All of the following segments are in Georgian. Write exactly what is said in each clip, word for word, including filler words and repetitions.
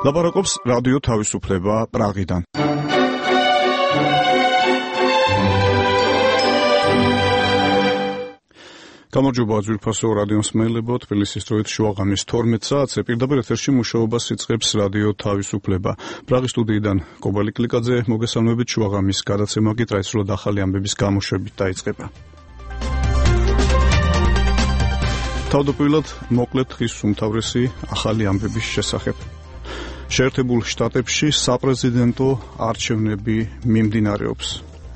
ლაპარაკობს რადიო თავისუფლება პრაღიდან. გამარჯობა ძვირფასო რადიო მსმენელებო, თბილისის დროით შუაღამის თორმეტ საათზე პირდაპირ ეთერში მუშაობას იწყებს რადიო თავისუფლება. პრაღის სტუდიიდან კობალი კლიკაძე, მოგესალმებით. შუაღამის გადაცემა კი ტრადიციულად ახალი ამბების გამოშვებით დაიწყება. თავდაპირველად მოკლედ დღის უმთავრესი ახალი ამბების შესახებ. შეერთებულ შტატებში საპრეზიდენტო არჩევნები მიმდინარეობს.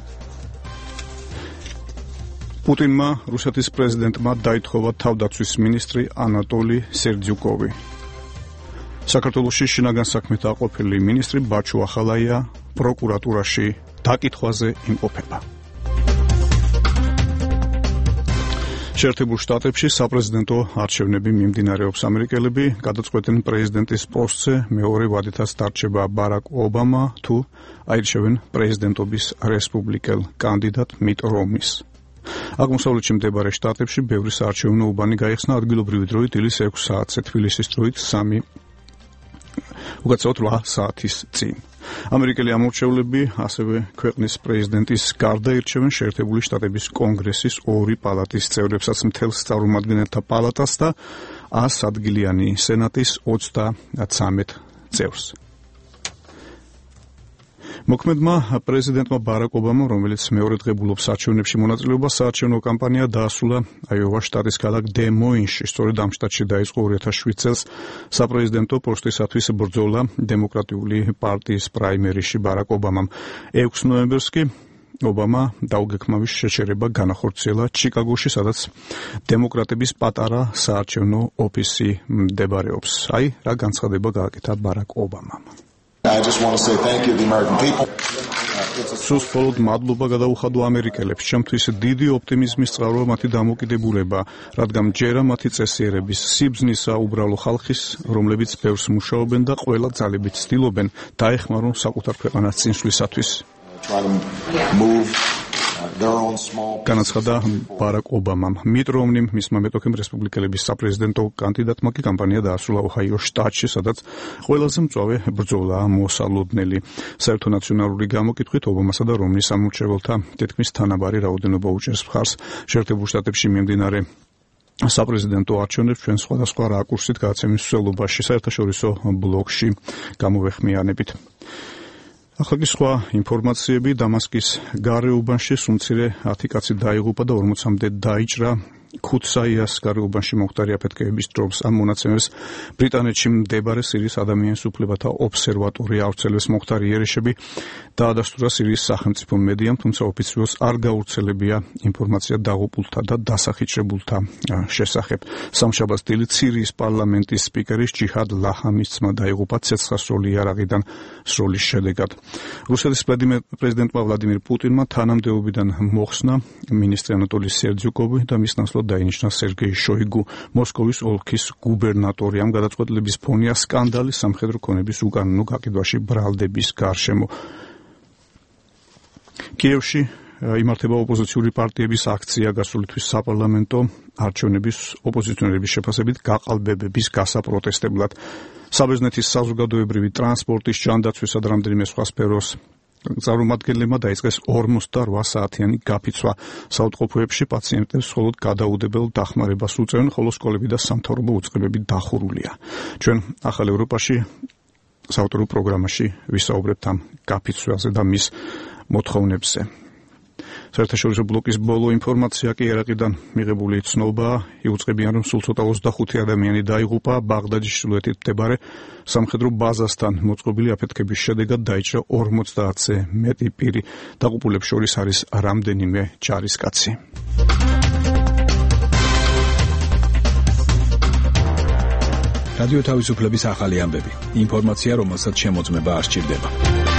პუტინმა რუსეთის პრეზიდენტმა დაითხოვა თავდაცვის მინისტრი ანატოლი სერდიუკოვი. საქართველოში შინაგან საქმეთა ყოფილი მინისტრი ბაჩუ ახალაია პროკურატურაში დაკითხვაზე იმყოფება. შეერთებულ შტატებში საპრეზიდენტო არჩევნები მიმდინარეობს. ამერიკელები გადაწყვეტენ პრეზიდენტის პოსტზე მეორე ვადითაც დარჩება ბარაკ ობამა თუ აირჩევენ პრეზიდენტობის რესპუბლიკელ კანდიდატ მიტ რომნის. აღმოსავლეთში მდებარე შტატებში ბევრი საარჩევნო უბანი გაიხსნა ადგილობრივი დროით დილის ექვს საათზე, თბილისის დროით სამი უკაცრავად რვა საათის წინ. ამერიკელი ამორჩევლები ასევე ქვეყნის პრეზიდენტის გარდა ირჩევენ შეერთებული შტატების კონგრესის ორი პალატის წევრებსაც, მთელ წარმომადგენელთა პალატას და ას ადგილიანი სენატის ოცდათრამეტ წევრს. მოქმედმა პრეზიდენტმა ბარაკ ობამამ, რომელიც მეორე დღებულობს არჩევნებში მონაწილეობას, საარჩევნო კამპანია დაასრულა აიოვას შტატის ქალაქ დე-მოინში. სწორედ ამ შტატში დაიწყო ორი ათას შვიდ წელს საპრეზიდენტო პოსტისათვის ბრძოლა დემოკრატიული პარტიის პრაიმერიში ბარაკ ობამამ. ექვსი ნოემბერს კი ობამა დაუგექმავის შეჩერება განახორციელა ჩიკაგოში, სადაც დემოკრატების პატარა საარჩევნო ოფისი მდებარეობს. აი, რა განცხადება გააკეთა ბარაკ ობამამ. I just want to say thank you to the American people. სულ მხოლოდ მადლობა გადაუხადო ამერიკელებს. ჩემთვის დიდი ოპტიმიზმის წყაროა მათი დამოკიდებულება, რადგან ჯერა მათი წესიერების, სიბზნისა უბრალო ხალხის, რომლებიც ბევრს მუშაობენ და ყველა ძალებით ცდილობენ დაეხმარონ საკუთარ ქვეყანას წინსვლისათვის. განაცხადა ბარაკ ობამამ. მიტ რომნიმ, მისმა მეტოქემ რესპუბლიკელების საპრეზიდენტო კანდიდატმა კი კამპანია დაასრულა ოჰაიოს შტატში, სადაც ყველაზე მწვავე ბრძოლაა მოსალოდნელი. საერთო ნაციონალური გამოკითხვით ობამასა და რომნის ამორჩეველთა თითქმის თანაბარი რაოდენობა უჭერს მხარს შეერთებულ შტატებში მიმდინარე საპრეზიდენტო არჩევნებს ჩვენ სხვადასხვა რაკურსით გადაცემის მსვლელობაში საერთაშორისო ბლოგში გამოვეხმიანებით. ახლა კი სხვა ინფორმაციები. დამასკის გარეუბანში სულ მცირე ათი კაცი დაიღუპა და ორმოცამდე დაიჭრა. ქუთსაიას გარეუბანში მომხდარი აფეთქებების დროის ამ მონაცემებს ბრიტანეთში მდებარე სირიის ადამიანის უფლებათა ობსერვატორია ავრცელებს. მომხდარი იერიშები დაადასტურა სირიის სახელმწიფო მედიამ, თუმცა ოფიციალურად არ გავრცელებია ინფორმაცია დაღუპულთა და დასახიჩრებულთა შესახებ. სამშაბათს დილით სირიის პარლამენტის სპიკერის ჯიჰად ლაჰამის ძმა დაიღუპა ცეცხლსროლი იარაღიდან სროლის შედეგად. რუსეთის პრეზიდენტმა ვლადიმირ პუტინმა თანამდებობიდან მოხსნა მინისტრი ანატოლი სერდიუკოვი და მის ნაცვლად დაინიშნა სერგეი შოიგუ, მოსკოვის ოლქის გუბერნატორი. ამ გადაწყვეტილების ფონია სკანდალი სამხედრო ქონების უკანონო გაყიდვაში ბრალდების გარშემო. კიევში იმართება ოპოზიციური პარტიების აქცია გასული თვის საპარლამენტო არჩევნების ოპოზიციონერების შეფასებით გაყალბებების გასაპროტესტებლად. საბერძნეთის საზოგადოებრივი ტრანსპორტის, ჯანდაცვისა და რამდენიმე სხვა სფეროს წარმომადგენლებმა დაიწყეს ორმოცდარვა საათიანი გაფიცვა. საავადმყოფოებში პაციენტებს მხოლოდ გადაუდებელ დახმარებას უწევენ, ხოლო სკოლები და სამთავრობო უწყებები დახურულია. ჩვენ ახალ ევროპაში საავტორო პროგრამაში ვისაუბრებთ ამ გაფიცვაზე და მის მოთხოვნებზე. საერთაშორისო ბლოკის ბოლო ინფორმაცია კი ერაყიდან მიღებული ცნობაა. იუწყებიან, რომ სულ ცოტა ოცდახუთი ადამიანი დაიღუპა ბაღდადის ჩრდილოეთით მდებარე სამხედრო ბაზასთან მოწყობილი აფეთქების შედეგად დაიჭრა ორმოცდაათზე მეტი პირი. დაღუპულებს შორის არის რამდენიმე ჯარისკაცი. რადიო თავისუფლების ახალი ამბები. ინფორმაცია, რომელსაც შემოწმება არ სჭირდება.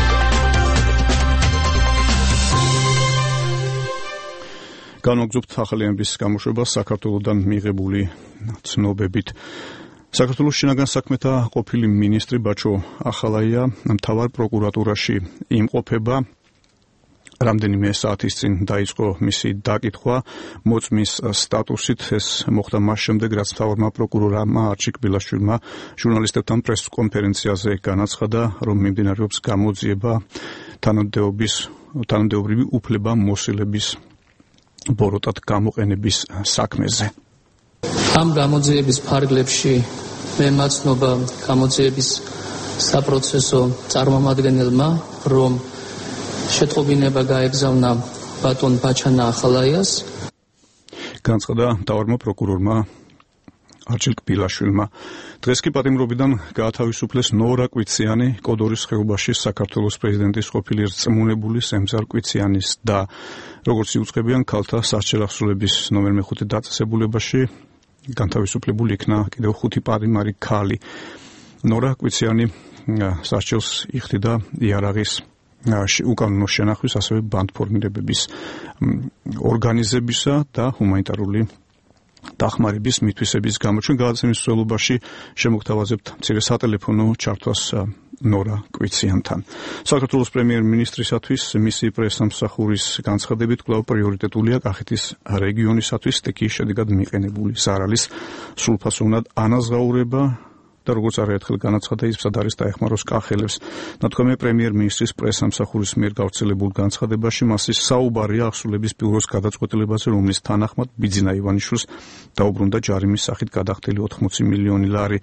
განვაგრძობთ ახალი ამბების გამოშვებას საქართველოდან მიღებული ცნობებით. საქართველოს შინაგან საქმეთა ყოფილი მინისტრი ბაჩუ ახალაია მთავარ პროკურატურაში იმყოფება. რამდენიმე საათის წინ დაიწყო მისი დაკითხვა მოწმის სტატუსით. ეს მოხდა მას შემდეგ, რაც მთავარმა პროკურორმა არჩილ კბილაშვილმა ჟურნალისტებთან პრესკონფერენციაზე განაცხადა, რომ მიმდინარეობს გამოძიება თანამდებობის თანამდებობრივი უფლება მოსილების ბოროტად გამოყენების საქმეზე. ამ გამოძიების ფარგლებში მე მაცნობა გამოძიების საპროცესო წარმომადგენელმა, რომ შეტყობინება გაეგზავნა ბატონ ბაჩანა ახალაიას. განაცხადა მთავარმა პროკურორმა არჩილ კბილაშვილმა. დღეს კი პატიმრობიდან გაათავისუფლეს ნორა კვიციანი, კოდორის ხეობაში საქართველოს პრეზიდენტის ყოფილი რწმუნებული სემზარ კვიციანის და როგორც იუწყებიან ქალთა სასჯელახსოვრების ნომერ მეხუთე დაწესებულებაში განთავისუფლებული იქნა კიდევ ხუთი პატიმარი ქალი. ნორა კვიციანი სასჯელს იხდიდა იარაღის უკანონო შენახვის, ასევე ბანდფორმირებების ორგანიზებისა და ჰუმანიტარული დახმარების მითვისების გამო. ჩვენ გადაცემის მსვლელობაში შემოგთავაზებთ მცირე სატელეფონო ჩართვას ნორა კვიციანთან. საქართველოს პრემიერ-მინისტრისათვის მისი პრესსამსახურის განცხადებით კვლავ პრიორიტეტულია კახეთის რეგიონისათვის სტექიის შედეგად მიყენებული ზარალის სრულფასოვნად ანაზღაურება და როგორც არაერთხელ განაცხადა, ის მცდარ არის დაეხმაროს კახელებს. ნათქვამია პრემიერ-მინისტრის პრესსამსახურის მიერ გავრცელებულ განცხადებაში, მასის საუბარია აღსრულების ბიუროს გადაწყვეტილებაზე, რომლის თანახმად ბიძინა ივანიშვილს დაუბრუნდა ჯარიმის სახით გადახდილი ოთხმოცი მილიონი ლარი.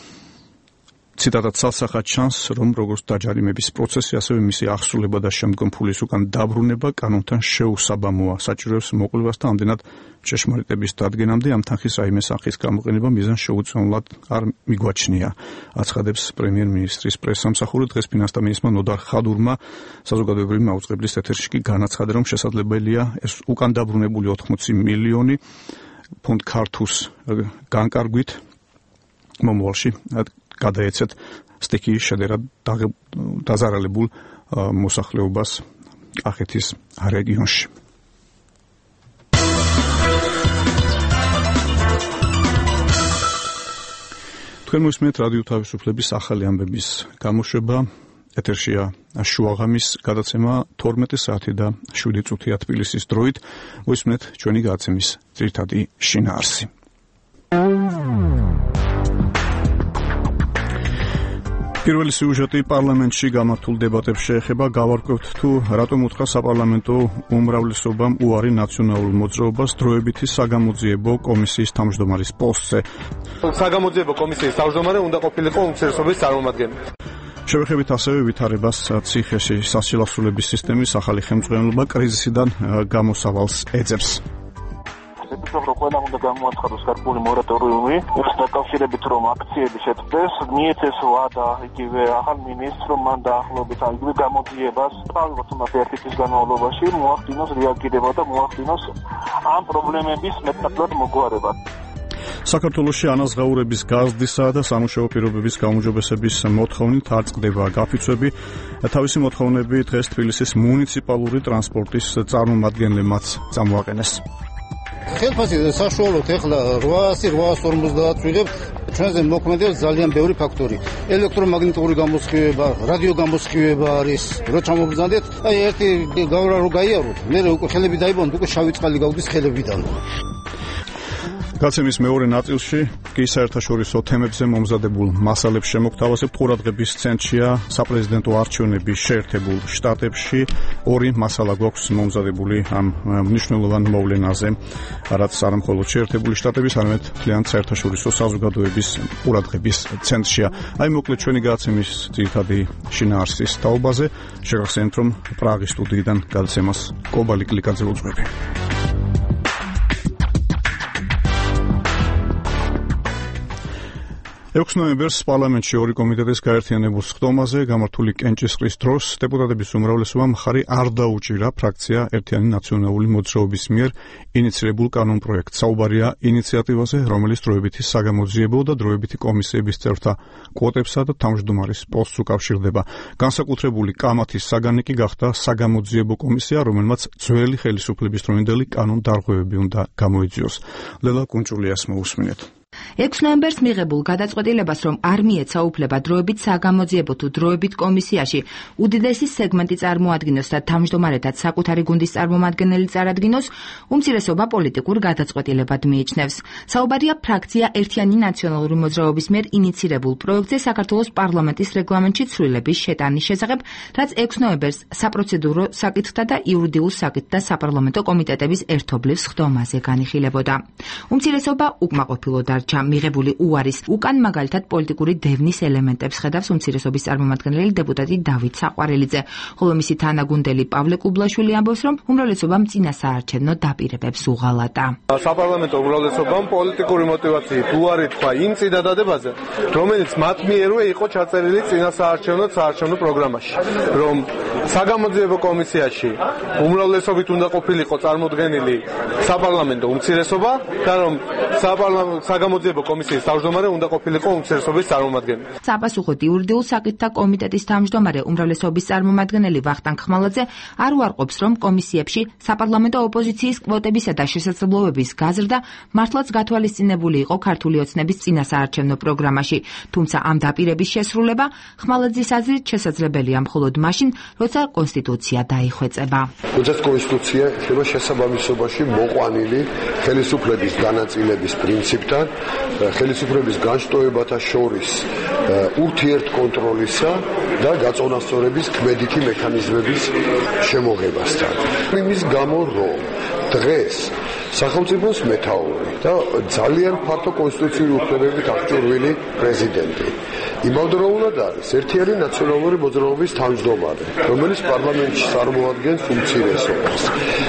ციტატად ცალსახად ჩანს, რომ როგორც დაჯარიმების პროცესი, ასევე მისი აღსრულება და შემდგომ ფულის უკან დაბრუნება კანონთან შეუსაბამოა. საჭიროებს მოკვლევას და ამდენად ჭეშმარიტების დადგენამდე ამ თანხის რაიმე სახის გამოყენება მიზანშეუწმებლად არ მიგვაჩნია. აცხადებს პრემიერ-მინისტრის პრესსამსახური. დღეს ფინანსთა მინისტრმა ნოდარ ხადურმა საზოგადოებრივი მაუწყებლის ეთერში კი განაცხადა, რომ შესაძლებელია ეს უკან დაბრუნებული ოთხმოცი მილიონი ფონდ ქართუს განკარგვით მომავალში გადაეცეთ სტექიის შედეგად დაზარალებულ მოსახლეობას კახეთის რეგიონში. თქვენ მოსმენთ რადიო თავისუფლების ახალი ამბების გამოშვება. ეთერშია შუაღამის გადაცემა თორმეტი საათი და შვიდი წუთია თბილისის დროით. მოსმენთ ჩვენი გადაცემის ძირითადი შინაარსი. პირველი სიუჟეტი პარლამენტში გამართულ დებატებს შეეხება. გავარკვევთ თუ რატომ უთხრა საპარლამენტო უმრავლესობამ უარი ნაციონალურ მოძრაობას დროებითი საგამოძიებო კომისიის თავმჯდომარის პოსტზე. საგამოძიებო კომისიის თავმჯდომარე უნდა ყოფილიყო უმცირესობის წარმომადგენელი. შევეხებით ასევე ვითარებას ციხეში სასჯელახსოვრების სისტემის ახალი ხელმძღვანელობა კრიზისიდან გამოსავალს ეძებს. რომ ყველამ უნდა გამოაცხადოს გარკვეული მორატორიუმი, ეს დაკავშირებით რომ აქციები შეწყდეს, მიეცეს ვადა იგივე ახალ მინისტრს, რომ მან დაახლოებით ამ იგივე გამოძიებას თავის ერთი თვის განმავლობაში მოახდინოს რეაგირება და მოახდინოს ამ პრობლემების მეტნაკლებად მოგვარება. საქართველოში ანაზღაურების გაზრდისა და სამუშაო პირობების გაუმჯობესების მოთხოვნით არ წყდება გაფიცვები. თავისი მოთხოვნები დღეს თბილისის მუნიციპალური ტრანსპორტის წარმომადგენლებმაც წამოაყენეს. ხელფასი საშუალოდ ეხლა რვაასი რვაას ორმოცდაათ ვიღებთ. ჩვენზე მოქმედებს ძალიან ბევრი ფაქტორი. ელექტრომაგნიტური გამოსხივება, რადიო გამოსხივება არის. რო ჩამობრძანდეთ, აი ერთი გავრა რო გაიაროთ, მე უკვე ხელები დაიბონოთ, უკვე შავი წყალი გავდის ხელებიდან. გაცემის მეორე ნაწილში კი საერთაშორისო თემებზე მომზადებულ მასალებს შემოგთავაზებთ. ყურადღების ცენტრშია საპრეზიდენტო არჩევნების შეერთებულ შტატებში. ორი მასალა გვაქვს მომზადებული ამ მნიშვნელოვან მოვლენაზე, რაც არა მხოლოდ შეერთებული შტატების, არამედ მთლიან საერთაშორისო საზოგადოების ყურადღების ცენტრშია. აი მოკლედ ჩვენი გაცემის ძირითადი შინაარსის თაობაზე. შეგახსენებთ, რომ პრაღის სტუდიიდან გადაცემას კობალი კლიკაძე უძღვები. ექვსი ნოემბერს პარლამენტში ორი კომიტეტის გაერთიანებულ სხდომაზე გამართული კენჭისყრის დროს დეპუტატების უმრავლესობამ მხარი არ დაუჭირა ფრაქცია ერთიანი ნაციონალური მოძრაობის მიერ ინიციირებულ კანონპროექტს. საუბარია ინიციატივაზე, რომელიც დროებითი საგამოძიებო და დროებითი კომისიების წევრთა კვოტებსა და თავმჯდომარის პოსტს უკავშირდება. განსაკუთრებული კამათის საგანი კი გახდა საგამოძიებო კომისია, რომელმაც ძველი ხელისუფლების დროინდელი კანონდარღვევები უნდა გამოიძიოს. ლელა კუნჭულიას მოусმინეთ. ექვსი ნოემბერს მიღებულ გადაწყვეტილებას, რომ არ მიეცა უფლება დროებით საგამოძიებო თუ დროებით კომისიაში უდიდესი სეგმენტი წარმოადგინოს და თავმჯდომარეთად საკუთარი გუნდის წარმომადგენელი წარადგინოს, უმცირესობა პოლიტიკურ გადაწყვეტილებად მიიჩნევს. საუბარია ფრაქცია ერთიანი ნაციონალური მოძრაობის მიერ ინიცირებულ პროექტზე საქართველოს პარლამენტის რეგლამენტში ცვლილების შეტანის შესახებ, რაც ექვსი ნოემბერს საპროცედურო საკითხთა და იურიდიულ საკითხთა საპარლამენტო კომიტეტების ერთობლივ სხდომაზე განიხილებოდა. უმცირესობა უკმაყოფილო დარჩა. მიღებული უარის უკან მაგალითად პოლიტიკური დევნის ელემენტებს ხედავს უმცირესობის წარმომადგენელი დეპუტატი დავით საყვარელიძე, ხოლო მისი თანაგუნდელი პავლე კუბლაშვილი ამბობს, რომ უმრავლესობამ წინასაარჩევნო დაპირებებს უღალატა. საპარლამენტო უმრავლესობამ პოლიტიკური მოტივაციით უარი თქვა იმ წინადადებაზე, რომელიც მათ მიერვე იყო ჩაწერილი წინასაარჩევნო საარჩევნო პროგრამაში, რომ საგამოძიებო კომისიაში უმრავლესობით უნდა ყოფილიყო წარმოდგენილი საპარლამენტო უმცირესობა და რომ საგამოძიებო კომისიის თავმჯდომარე უნდა ყოფილიყო უმცირესობის წარმომადგენელი. საპასუხოდ იურიდიულ საკითხთა კომიტეტის თავმჯდომარე უმრავლესობის წარმომადგენელი ვახტანგ ხმალაძე არ უარყოფს, რომ კომისიებში საპარლამენტო ოპოზიციის კვოტებისა და შესაძლებლობების გაზრდა მართლაც გათვალისწინებული იყო ქართული ოცნების წინასაარჩევნო პროგრამაში, თუმცა ამ დაპირების შესრულება ხმალაძის აზრით შესაძლებელია მხოლოდ მაშინ, როცა კონსტიტუცია დაიხვეწება. როცა კონსტიტუცია ხდება შესაბამისობაში მოყვანილი ხელისუფლების განაწილების პრინციპთან, ხელისუფლების განშტოებათა შორის ურთიერთკონტროლისა და გაწონასწორების ქმედითი მექანიზმების შემოღებასთან. იმის გამო, რომ დღეს სახელმწიფოს მეთაური და ძალიან ფართო კონსტიტუციური უფლებებით აღჭურვილი პრეზიდენტი იმავდროულად არის ერთიანი ნაციონალური მოძრაობის თავმჯდომარე, რომელიც პარლამენტში წარმოადგენს უმცირესობას.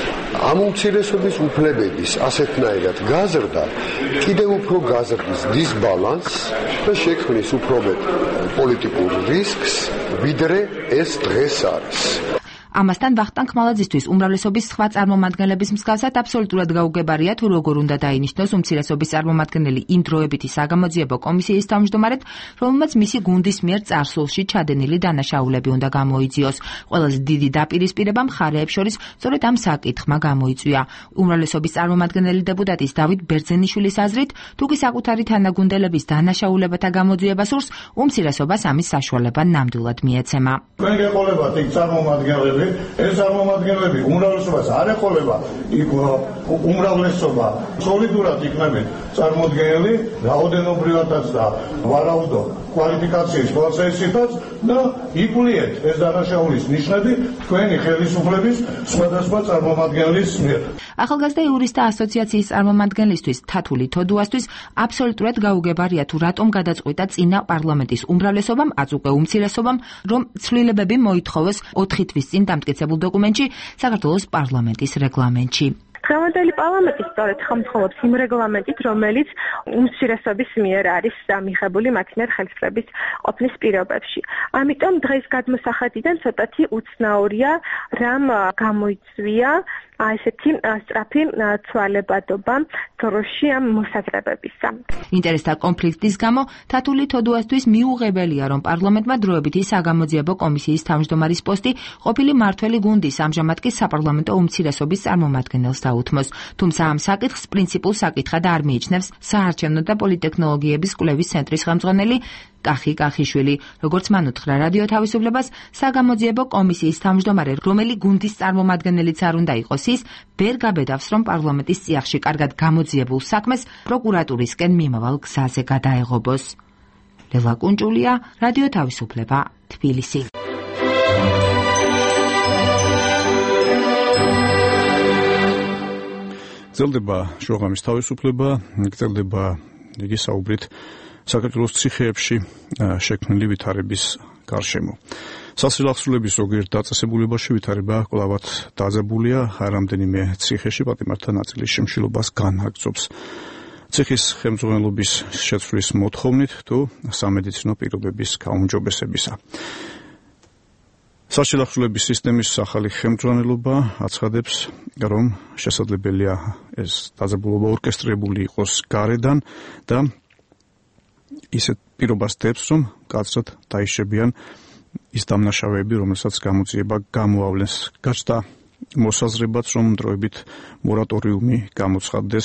ამ უმცირესობის უფლებების ასეთნაირად გაზრდა კიდევ უფრო გაზრდის დისბალანსს და შექმნის უფრო მეტ პოლიტიკურ რისკს, ვიდრე ეს დღეს არის. ამასთან ვახტანგ ხმალაძისთვის უმრავლესობის სხვა წარმომადგენლების მსგავსად აბსოლუტურად გაუგებარია, თუ როგორ უნდა დაინიშნოს უმცირესობის წარმომადგენელი იმ დროებითი საგამოძიებო კომისიის თავმჯდომარედ, რომელმაც მისი გუნდის მიერ წარსულში ჩადენილი დანაშაულები უნდა გამოიძიოს. ყველაზე დიდი დაპირისპირება მხარეებს შორის სწორედ ამ საკითხმა გამოიწვია. უმრავლესობის წარმომადგენელი დეპუტატის დავით ბერძენიშვილის აზრით, თუ კი საკუთარი თანაგუნდელების დანაშაულებათა გამოძიება სურს, უმცირესობას ამის საშუალება ნამდვილად მიეცემა. თქვენ გეყოლებათ იქ წარმომადგენლები, ეს წარმომადგენლები უმრავლესობას არ ეხოლება, იქ უმრავლესობა სოლიდურად იქნებით წარმოდგენილი რაოდენობრივადაც და ვარაუდო კვალიფიკაციის პროცესითაც და იპლიეთ ეს დანაშაულის ნიშნები თქვენი ხელისუფლების სხვადასხვა წარმომადგენლის მიერ. ახალგაზრდა იურისტთა ასოციაციის წარმომადგენლისთვის თათული თოდუასთვის აბსოლუტურად გაუგებარია, თუ რატომ გადაწყვიტა წინა პარლამენტის უმრავლესობამ, აც უკვე უმცირესობამ, რომ ცვლილებები მოითხოვოს ოთხი თვის წინ დამტკიცებულ დოკუმენტში, საქართველოს პარლამენტის რეგლამენტში. დღევანდელი პარლამენტი სწორედ ხელმძღვანელობს იმ რეგლამენტით, რომელიც უმცირესობის მიერ არის მიღებული მათ მიერ ხელისუფლების ყოფნის პირობებში. ამიტომ დღეს გადმოსახედიდან ცოტათი უცნაურია, რამ გამოიწვია ესეთი სწრაფი ცვალებადობა დროში ამ მოსაზრებებისა. ინტერესთა კონფლიქტის გამო თათული თოდუასთვის მიუღებელია, რომ პარლამენტმა დროებითი საგამოძიებო კომისიის თავმჯდომარის პოსტი ყოფილი მართველი გუნდის, ამჟამად კი საპარლამენტო უმცირესობის წარმომადგენელს დაუთმოს. თუმცა ამ საკითხს პრინციპულ საკითხად არ მიიჩნევს საარჩევნო და პოლიტექნოლოგიების კვლევის ცენტრის ხელმძღვანელი კახი კახიშვილი. როგორც მან უთხრა რადიო თავისუფლებას, საგამოძიებო კომისიის თავმჯდომარე, რომელი გუნდის წარმომადგენელიც არ უნდა იყოს, ის ვერ გაბედავს, რომ პარლამენტის წიაღში კარგად გამოძიებულ საქმეს პროკურატურისკენ მიმავალ გზაზე გადაეღობოს. ლელა კუნჭულია, რადიო თავისუფლება, თბილისი. გრძელდება შუაღამის თავისუფლება, გრძელდება იგი საუბრით საქართველოს ციხეებში შექმნილი ვითარების გარშემო. სასილახსრულების ზოგიერთ დაწესებულებაში ვითარება კვლავად დაძაბულია, რამდენიმე ციხეში პატიმართა ნაწილის შემშილობას განაგრძობს. ციხის ხელმძღვანელობის შეცვლის მოთხოვნით თუ სამედიცინო პირობების გაუმჯობესებისა. სასილახსრულების სისტემის ახალი ხელმძღვანელობა აცხადებს, რომ შესაძლებელია ეს დაძაბულობა ორკესტრირებული იყოს გარედან და ისეთ პირობას დებს, რომ კაცრად დაიშებიან ის დამნაშავეები, რომელსაც გამოძიება გამოავლენს. გაჩნდა მოსაზრებაც, რომ დროებით მორატორიუმი გამოცხადდეს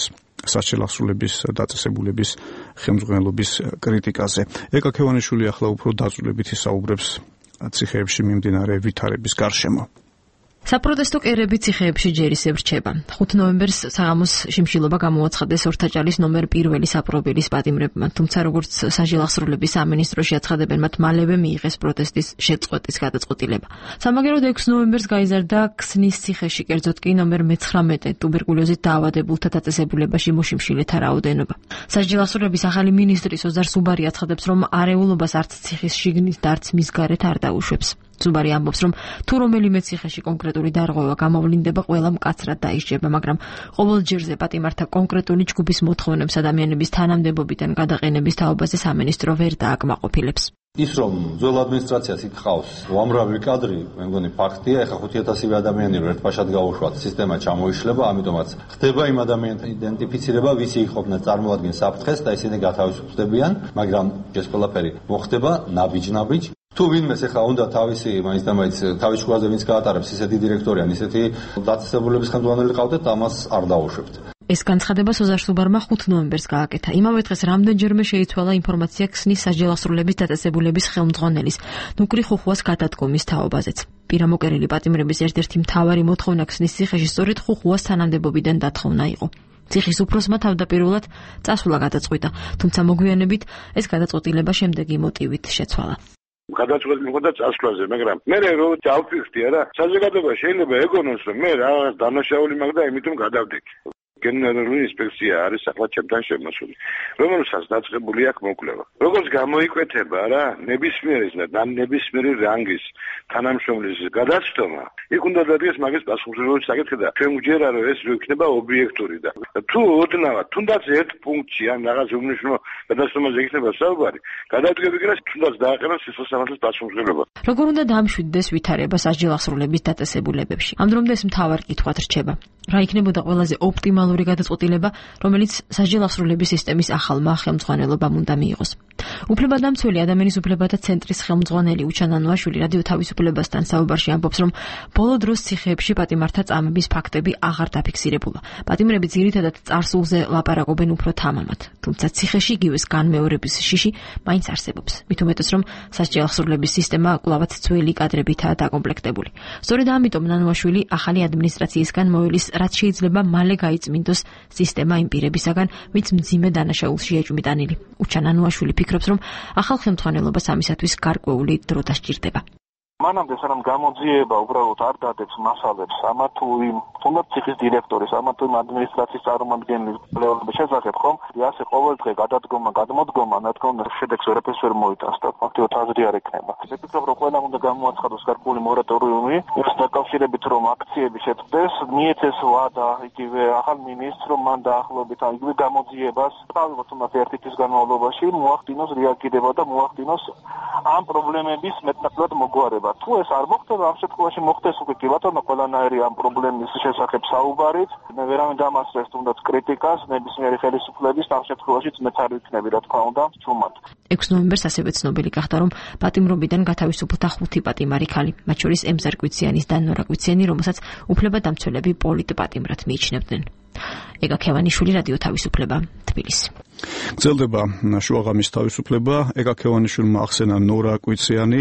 სასჯელახსრულების დაწესებულების ხელმძღვანელობის კრიტიკაზე. ეკა ქევანიშვილი ახლა უფრო დაწვრილებით ისაუბრებს ციხეებში მიმდინარე ვითარების გარშემო. საპროტესტო კერები ციხეებში ჯერისებრ რჩება. ხუთი ნოემბერს საღამოს შიმშილობა გამოაცხადეს ორთაჭალის ნომერ პირველი საპრობილის პატიმრებმა, თუმცა როგორც სასჯელახსრულების სამინისტროში აცხადებენ, მათ მალევე მიიღეს პროტესტის შეწყვეტის გადაწყვეტილება. სამაგეროდ ექვსი ნოემბერს გაიზარდა ქსნის ციხეში, კერძოდ კი ნომერ მეცხრამეტე ტუბერკულოზით დაავადებულთა დაწესებულებაში მოშიმშილეთა რაოდენობა. სასჯელახსრულების ახალი მინისტრი სოზარ სუბარი აცხადებს, რომ არეულობას არც ციხის შიგნით და არც მის გარეთ არ დაუშვებს. სუბარი ამბობს, რომ თუ რომელიმე ციხეში კონკრეტული დარღვევა გამოვლინდება, ყველა მკაცრად დაისჯება, მაგრამ ყოველ ჯერზე პატიმართა კონკრეტული ჯგუფის მოთხოვნებს ადამიანების თანამდებობიდან გადაყენების თაობაზე სამინისტრო ვერ დააკმაყოფილებს. ის რომ ძველ ადმინისტრაციას იქ ყავს უამრავი კადრი, მე მგონი ფაქტია, ეხა ხუთი ათასი ადამიანი რო ერთბაშად გაუშვათ, სისტემა ჩამოიშლება, ამიტომაც ხდება იმ ადამიანთა იდენტიფიცირება, ვისი იყოფნა წარმოადგენს საფრთხეს და ისინი გათავისუფლდებიან, მაგრამ ეს ყველაფერი მოხდება ნაბიჯ-ნაბიჯ. თუ ვინმეს ახლა უნდა თავისი მაინც და მაინც თავის შუაზე ვინც გაატარებს ისეთი დირექტორი ან ისეთი დაწესებულების ხელმძღვანელი ყავდეთ, ამას არ დაუშვებთ. ეს განცხადება სოზარ სუბარმა ხუთი ნოემბერს გააკეთა. იმავე დღეს რამდენჯერმე შეიცვალა ინფორმაცია ქსნის სასჯელახსრულების დაწესებულების ხელმძღვანელის ნუკრი ხუხუას გადადგომის თაობაზეც. პირამოკერილი პატიმრების ერთ-ერთი მთავარი მოთხოვნა ქსნის ციხეში სწორედ ხუხუას თანამდებობიდან დათხოვნა იყო. ციხის უფროსმა თავდაპირველად წასვლა გადაწყვიტა, თუმცა მოგვიანებით ეს გადაწყვეტილება შემდეგი მოტივით შეცვალა. გადაწყვეტილი მოხდა წასვლაზე, მაგრამ მე რო დავფიქრდი არა, საზოგადოება შეიძლება ეგონოს, რომ მე რაღაც დანაშაული მაქვს და ამიტომ გადავდექი. გენერალური ინსპექცია არის ახლა ჩემთან შემოსული, რომელსაც დაწყებული აქვს მოკვლევა. როგორც გამოიკვეთება რა, ნებისმიერი და ნებისმიერი რანგის თანამშრომლის გადაცდომა, იქ უნდა დადგეს მაგის პასუხისმგებლობის საკითხი და ჩვენ გვჯერა, რომ ეს იქნება ობიექტური და თუ ოდნავად, თუნდაც ერთ პუნქტში ან რაღაც უმნიშვნელო გადაცდომაზე იქნება საუბარი, გადავდგები კი რა, თუნდაც დააყენოს სიცოცხლის პასუხისმგებლობა. როგორ უნდა დამშვიდდეს ვითარება სასჯელახსრულების დაწესებულებებში? ამ დრომდე ეს მთავარ კითხვად რჩება. რა იქნებოდა ყველაზე ოპტიმალური გადაწყვეტილება, რომელიც სასჯელახსრულების სისტემის ახალმა ხელმძღვანელობამ უნდა მიიღოს? უფლებადამცველი ადამიანის უფლებათა ცენტრის ხელმძღვანელი უჩან ანუაშვილი რადიო თავისუფლებასთან საუბარში ამბობს, რომ ბოლო დროს ციხეებში პატიმართა წამების ფაქტები აღარ დაფიქსირებულა. პატიმრები ძირითადად წარსულზე ლაპარაკობენ უფრო თამამად, თუმცა ციხეში იგივეს განმეორების შიში მაინც არსებობს. მით უმეტეს, რომ სასჯელახსრულების სისტემა კვლავაც ძველი კადრებითაა დაკომპლექტებული. სწორედ ამიტომ ანუაშვილი ახალი ადმინისტრაციისგან მოელის, რაც შეიძლება მალე გაიწმინდოს სისტემა იმ პირებისაგან, ვინც მძიმე დანაშაულში ეჭვმიტანილი. უჩან ანუაშვილი ფიქრობს, რომ ახალ ხელმძღვანელობას ამისათვის გარკვეული დრო დასჭირდება. მანამდე სანამ გამოძიება უბრალოდ არ დადებს მასალებს ამა თუ იმ თუნდაც ციხის დირექტორის, ამა თუ იმ ადმინისტრაციის წარმომადგენლის ბლეოლების შესახებ, ხომ? ასე ყოველდღე გადადგომა, გადმოდგომა, რა თქმა უნდა, შედეგს ვერაფერს ვერ მოიტანს და ფაქტიურად აზრი არ ექნება. მე ვფიქრობ, რომ ყველამ უნდა გამოაცხადოს გარკვეული მორატორიუმი, ის დაკავშირებით, რომ აქციები შეწყდეს, მიეცეს ვადა იგივე ახალ მინისტრს, რომ მან დაახლოებით იგივე გამოძიებას, თავისუფლად თუნდაც ერთი თვის განმავლობაში მოახდინოს რეაგირება და მოახდინოს ამ პრობლემების მეტნაკლებად მოგვარება. თუ ეს არ მოხდება, ამ შემთხვევაში მოხდეს უკვე კი ბატონო ყველანაირი ამ პრობლემის შესახებ საუბარით, მე ვერავინ დამასწრებს თუნდაც კრიტიკას, ნებისმიერი ხელისუფლების ამ შემთხვევაშიც მეც არ ვიქნები, რა თქმა უნდა, ჩუმად. ექვსი ნოემბერს ასევე ცნობილი გახდა, რომ პატიმრობიდან გათავისუფლდა ხუთი პატიმარი ქალი, მათ შორის ემზარ კვიციანის და ნორა კვიციანი, რომელსაც უფლებადამცველები პოლიტპატიმრად მიიჩნევდნენ. ეკა ქევანიშვილი, რადიო თავისუფლება, თბილისი. გრძელდება შუაღამის თავისუფლება. ეკა ქევანიშვილმა ახსენა ნორა კვიციანი,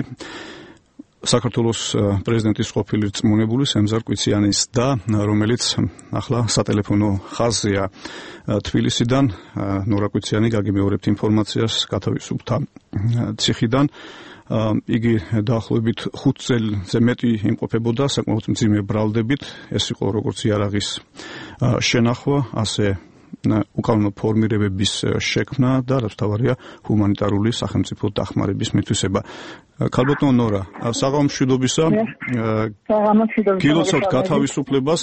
საქართველოს პრეზიდენტის ყოფილი რწმუნებულის ემზარ კვიციანის და რომელიც ახლა სატელეფონო ხაზია თბილისიდან. ნორა კვიციანი გაგიმეორებთ ინფორმაციას გათავისუფლდა ციხიდან. იგი დაახლოებით ხუთ წელზე მეტი იმყოფებოდა საკმაოდ მძიმე ბრალდებით. ეს იყო როგორც იარაღის შენახვა, ასე უკანონო ფორმირებების შექმნა და რაც თავარია ჰუმანიტარული სახელმწიფო დახმარების მითვისება. ქალბატონო ნორა, საღამო მშვიდობისა. გილოცავთ გათავისუფლებას.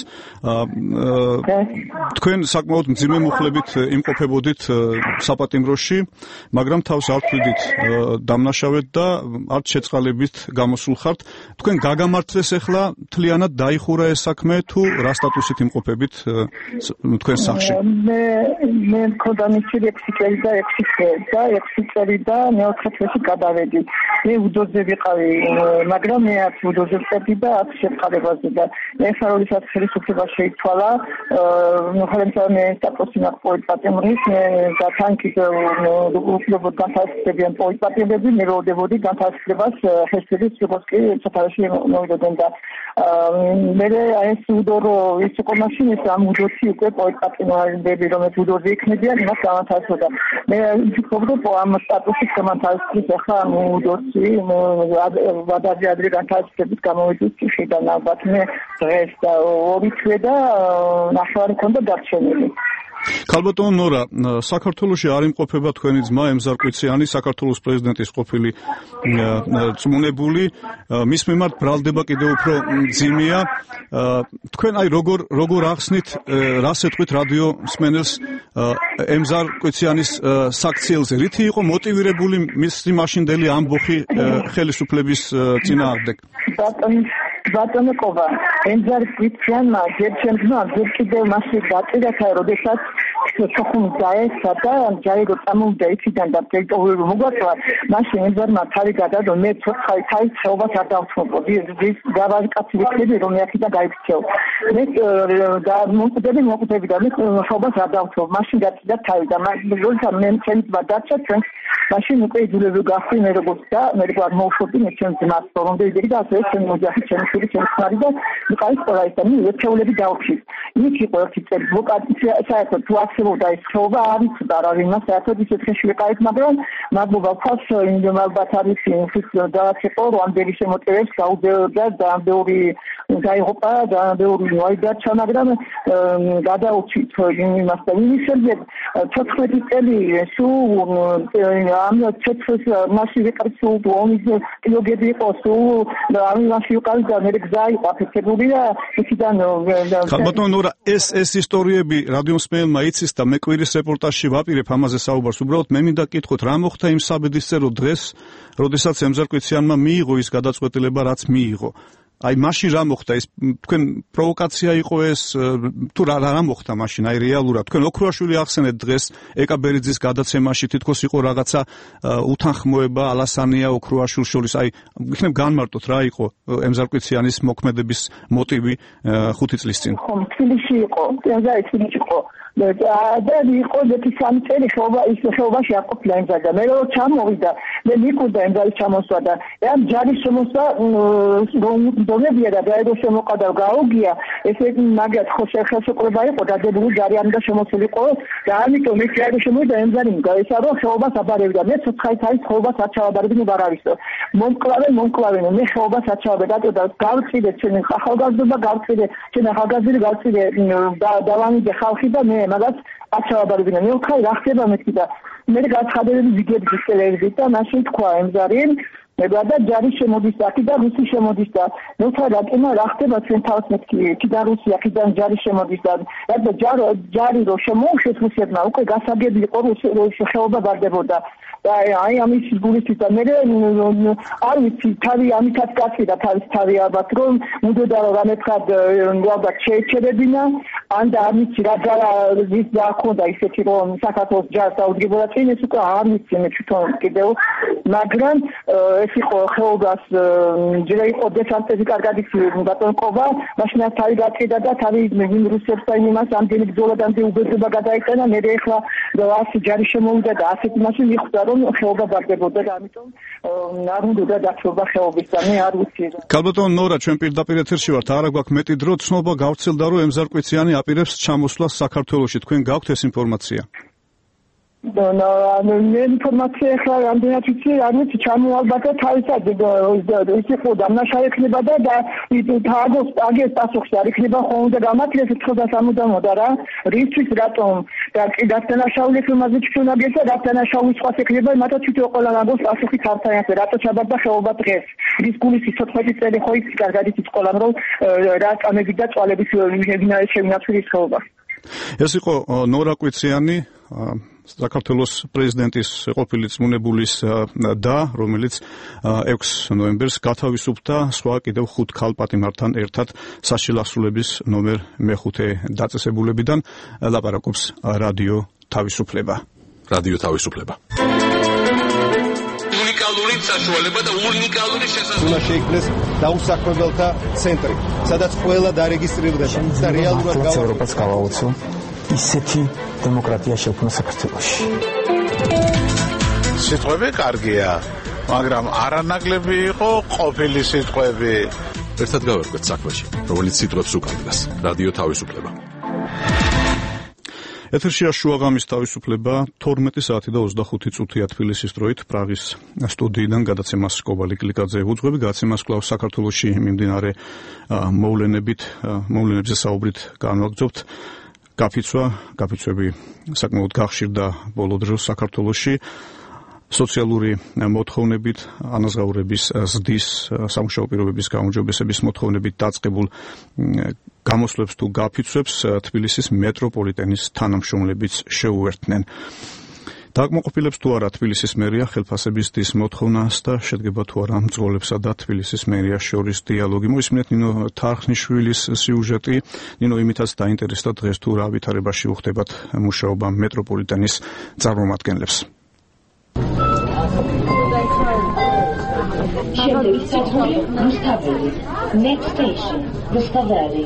თქვენ საკმაოდ მძიმე მუხლებით იმყოფებოდით საპატიმროში, მაგრამ თავს არ თვლიდით დამნაშავედ და არც შეწყალებით გამოსულ ხართ. თქვენ გაგამართლეს ახლა მთლიანად დაიხურა ეს საქმე თუ რა სტატუსით იმყოფებით თქვენ სახლში? მე მე მქონდა მიცილი ექვსი წელი და ექვსი წელი და ექვსი წელი და მეოთხე წელში გადავედი. მე ვუდოზე ვიყავი, მაგრამ მე არც ვუდოზე ვწერდი და არც შეწყალებაზე და ეხლა როდესაც ხელისუფლება შეიცვალა, ხელმძღვანელი სტატუსი მაქვს პოლიტპატიმრის და თან კიდევ უფლებოდ განთავსებიან პოლიტპატიმრები, მე როდებოდი განთავსებას ხელშედის როგორც კი სათავეში მოვიდოდნენ და მე ეს უდორო ის იყო მაშინ ეს ამ უდოში უკვე პოლიტპატიმრები რომელიც უდოზე იქნებიან იმას განთავსებდა მე ვფიქრობ რომ ამ სტატუსის განთავსების ახლა ამ უდოში ვადაზე ადრე განთავსების გამოვიდეს ციხიდან ალბათ მე დღეს და ორი თვე და ნახევარი ქონდა დარჩენილი ქალბატონო ნორა, საქართველოში არ იმყოფება თქვენი ძმა ემზარ კვიციანი, საქართველოს პრეზიდენტის ყოფილი წმუნებული, მის მიმართ ბრალდება კიდევ უფრო მძიმეა. თქვენ აი როგორ როგორ ახსნით, რას ეთქვით რადიო მსმენელს ემზარ კვიციანის საქციელზე? რითი იყო მოტივირებული მისი მაშინდელი ამბოხი ხელისუფლების წინააღმდეგ? ბატონო კობა, ემზარ კვიციანმა ჯერ ჩემმა ჯერ კიდევ მასში დაწირათა, როდესაც სოხუმ დაესა და ჯაირო წამოვიდა იქიდან და ტერიტორიულ მოგვაწვა, მაშინ ემზარმა თავი გადადო, მე ცოცხალი თავის ხეობას არ დავთმობოდი, ის გავაკაცი ვიქნები, რომ მე აქედან გაიქცევ. მე და მომკვდები მომკვდები და მე ხეობას არ დავთმობ, მაშინ დაწირა თავი და როდესაც მე ჩემს ბადაჩა ჩვენს მაშინ უკვე იძულებული გახდი მე როგორც და მე როგორ მოვშორდი მე ჩემს ძმას, რომდე იგი და ასე ჩემ მოძახი ჩემს შური ჩემს ხარი და მიყავს ყველა ის და მე ერთეულები დავხსით. იქ იყო ერთი წელი ვოკაცია საერთოდ თუ აქცევდა ის ხეობა არ იცოდა რა ვინა საერთოდ ისეთ ხეში ვიყავით, მაგრამ მაგობა ფას იმ ალბათ არის ის დააცეყო რამდენი შემოწევებს გაუძევდა და ამდეური დაიღუპა და ამდეური მოიდარჩა, მაგრამ გადაუჩით იმას და იმის შემდეგ ცოცხლეთი წელი სულ ამ ცოცხლის მასში ვიყავით სულ ომის პილოგები იყო სულ ამ მასში ვიყავით და მე გზა იყო აფეთქებული და იქიდან ქალბატონო ნორა ეს ეს ისტორიები რადიო მსმენელმა იცის და მე კვირის რეპორტაჟში ვაპირებ ამაზე საუბარს. უბრალოდ მე მინდა გითხოთ რა მოხდა იმ საბედისწერო დღეს, როდესაც ემზარ კვიციანმა მიიღო ის გადაწყვეტილება, რაც მიიღო. აი მაშინ რა მოხდა ეს თქვენ პროვოკაცია იყო ეს თუ რა რა მოხდა მაშინ აი რეალურად თქვენ ოქროაშვილი ახსენეთ დღეს ეკაბერიძის გადაცემაში თითქოს იყო რაღაცა უთანხმოება ალასანია ოქროაშვილს შორის აი იქნებ განმარტოთ რა იყო ემზარ კვიციანის მოქმედების მოტივი ხუთი წლის წინ ხო თბილისში იყო და თბილისში იყო და იყო ერთი სამი წელი ხეობა ის ხეობაში არ ყოფილა ემზარ და მე რო ჩამოვიდა მე მიკურდა ემზარის ჩამოსვლა და ამ ჯარის შემოსვლა დონებია და დაედო შემოყდა გაუგია ესე მაგათ ხო ხელშეკრულება იყო დადებული ჯარი ამდა შემოსულიყო და ამიტომ ეს ჯარი შემოვიდა ემზარი გაისა რომ ხეობას აბარებდა მე ცოცხალი თავის ხეობას არ ჩავაბარებდი არ არისო მომკლავე მომკლავე მე ხეობას არ ჩავაბარებდი და გავწიდე ჩემი ახალგაზრდობა გავწიდე ჩემი ახალგაზრდა გავწიდე და დავამიდე ხალხი და მე მაგას არ ჩავაბარებდი მე ვქარი რა ხდება მეთქი და მე გაცხადებები ვიგები ვისწერები და მაშინ თქვა ემზარი და ჯარი შემოდის აქი და რუსი შემოდის და მე ვთქვა კინა რა ხდება ჩვენ თავს მეთქი კიდე რუსი აქიდან ჯარი შემოდის და და ჯარი ჯარი რო შემოუშვეს რუსებმა უკვე გასაგები იყო რუსი ხეობა ბარდებოდა და აი ამის გულით და მე არ ვიცი თავი ამითაც გასვიდა თავის თავი ალბათ რომ მუდოდა რომ რამეთქად ალბათ შეეჩერებინა ან და არ ვიცი რა ჯარა ის დაახონდა ისეთი რომ საქართველოს ჯარს აუდგებოდა წინ ეს უკვე არ ვიცი მე თვითონ კიდევ მაგრამ ეს იყო ხეობას ჯერ იყო დესანტები კარგად იცი ბატონ ყობა მაშინ თავი გაწიდა და თავი იმ რუსებს და იმას ამდენი ბრძოლა და ამდენი უბედურება გადაეყენა მე ეხლა ასე ჯარი შემოვიდა და ასეთი მაშინ მიხვდა რომ ხეობა ბარდებოდა და ამიტომ არ უნდა დაწობა ხეობის და მე არ ვიცი ქალბატონო ნორა ჩვენ პირდაპირ ეთერში ვართ არა გვაქვს მეტი დრო ცნობა გავრცელდა რომ ემზარ კვიციანი აპირებს ჩამოსვლას საქართველოში თქვენ გაქვთ ეს ინფორმაცია და ნუ ინფორმაცია ხა რამდენად იცი არ ვიცი ჩამოალბათა თავისად ის იყო დამნაშავე და და თაგოს აგეს პასუხი არ იქნება ხომ და გამართლეს თხოდა სამუდამოდ რა რისთვის რატომ და დანაშაულის მასე ჩვენ აგეს და დანაშაულის სხვას ექნება მათაც თვითონ ყველა მაგოს პასუხი თავთან რატო ჩაბარდა ხეობა დღეს ის გულის ცოცხალი წელი ხო ის კარგად იცი ყველამ რომ რა წამები და წვალების შევინაცვლის ხეობა ეს იყო ნორა კვიციანი საქართველოს პრეზიდენტის ყოფილი წმუნებულის და რომელიც ექვსი ნოემბერს გათავისუფლდა სხვა კიდევ ხუთ ქალპატიმართან ერთად საშილასრულების ნომერ მეხუთე დაწესებულებიდან ლაპარაკობს რადიო თავისუფლება რადიო თავისუფლება უნიკალური მრავალფეროვანი საშუალება და უნიკალური შესაძლებლობა. უნდა შეიქმნეს დაუსაქმებელთა ცენტრი, სადაც ყველა დარეგისტრირდება და რეალურად ევროპას გავაოცო ისეთი დემოკრატია შექმნა საქართველოში. სიტყვები კარგია, მაგრამ არანაკლები იყო ყოფილი სიტყვები. ერთად გავერკვეთ საქმეში, რომელიც სიტყვებს უკანდგას. რადიო თავისუფლება. ეთერშია შუაღამის თავისუფლება თორმეტი საათი და ოცდახუთი წუთია თბილისის დროით პრაღის სტუდიიდან გადაცემას კობალი კლიკაძე უძღვები გადაცემას კვლავ საქართველოში მიმდინარე მოვლენებით მოვლენებზე საუბრით განვაგრძობთ. გაფიცვა, გაფიცვები საკმაოდ გახშირდა ბოლო დროს საქართველოში. სოციალური მოთხოვნებით, ანაზღაურების ზრდის, სამუშაო პირობების გაუმჯობესების მოთხოვნებით დაწყებულ გამოსვლებს თუ გაფიცვებს თბილისის მეტროპოლიტენის თანამშრომლებიც შეუერთდნენ. დააკმაყოფილებს თუ არა თბილისის მერია ხელფასების ზრდის მოთხოვნას და შედგება თუ არა მძღოლებსა და თბილისის მერიას შორის დიალოგი. მოისმინეთ ნინო თარხნიშვილის სიუჟეტი. ნინო იმითაც დაინტერესდა დღეს თუ რა ვითარებაში უხდებათ მუშაობა მეტროპოლიტენის წარმომადგენლებს. Შემდეგი სიტყვები რუსთაველი. Next station, რუსთაველი.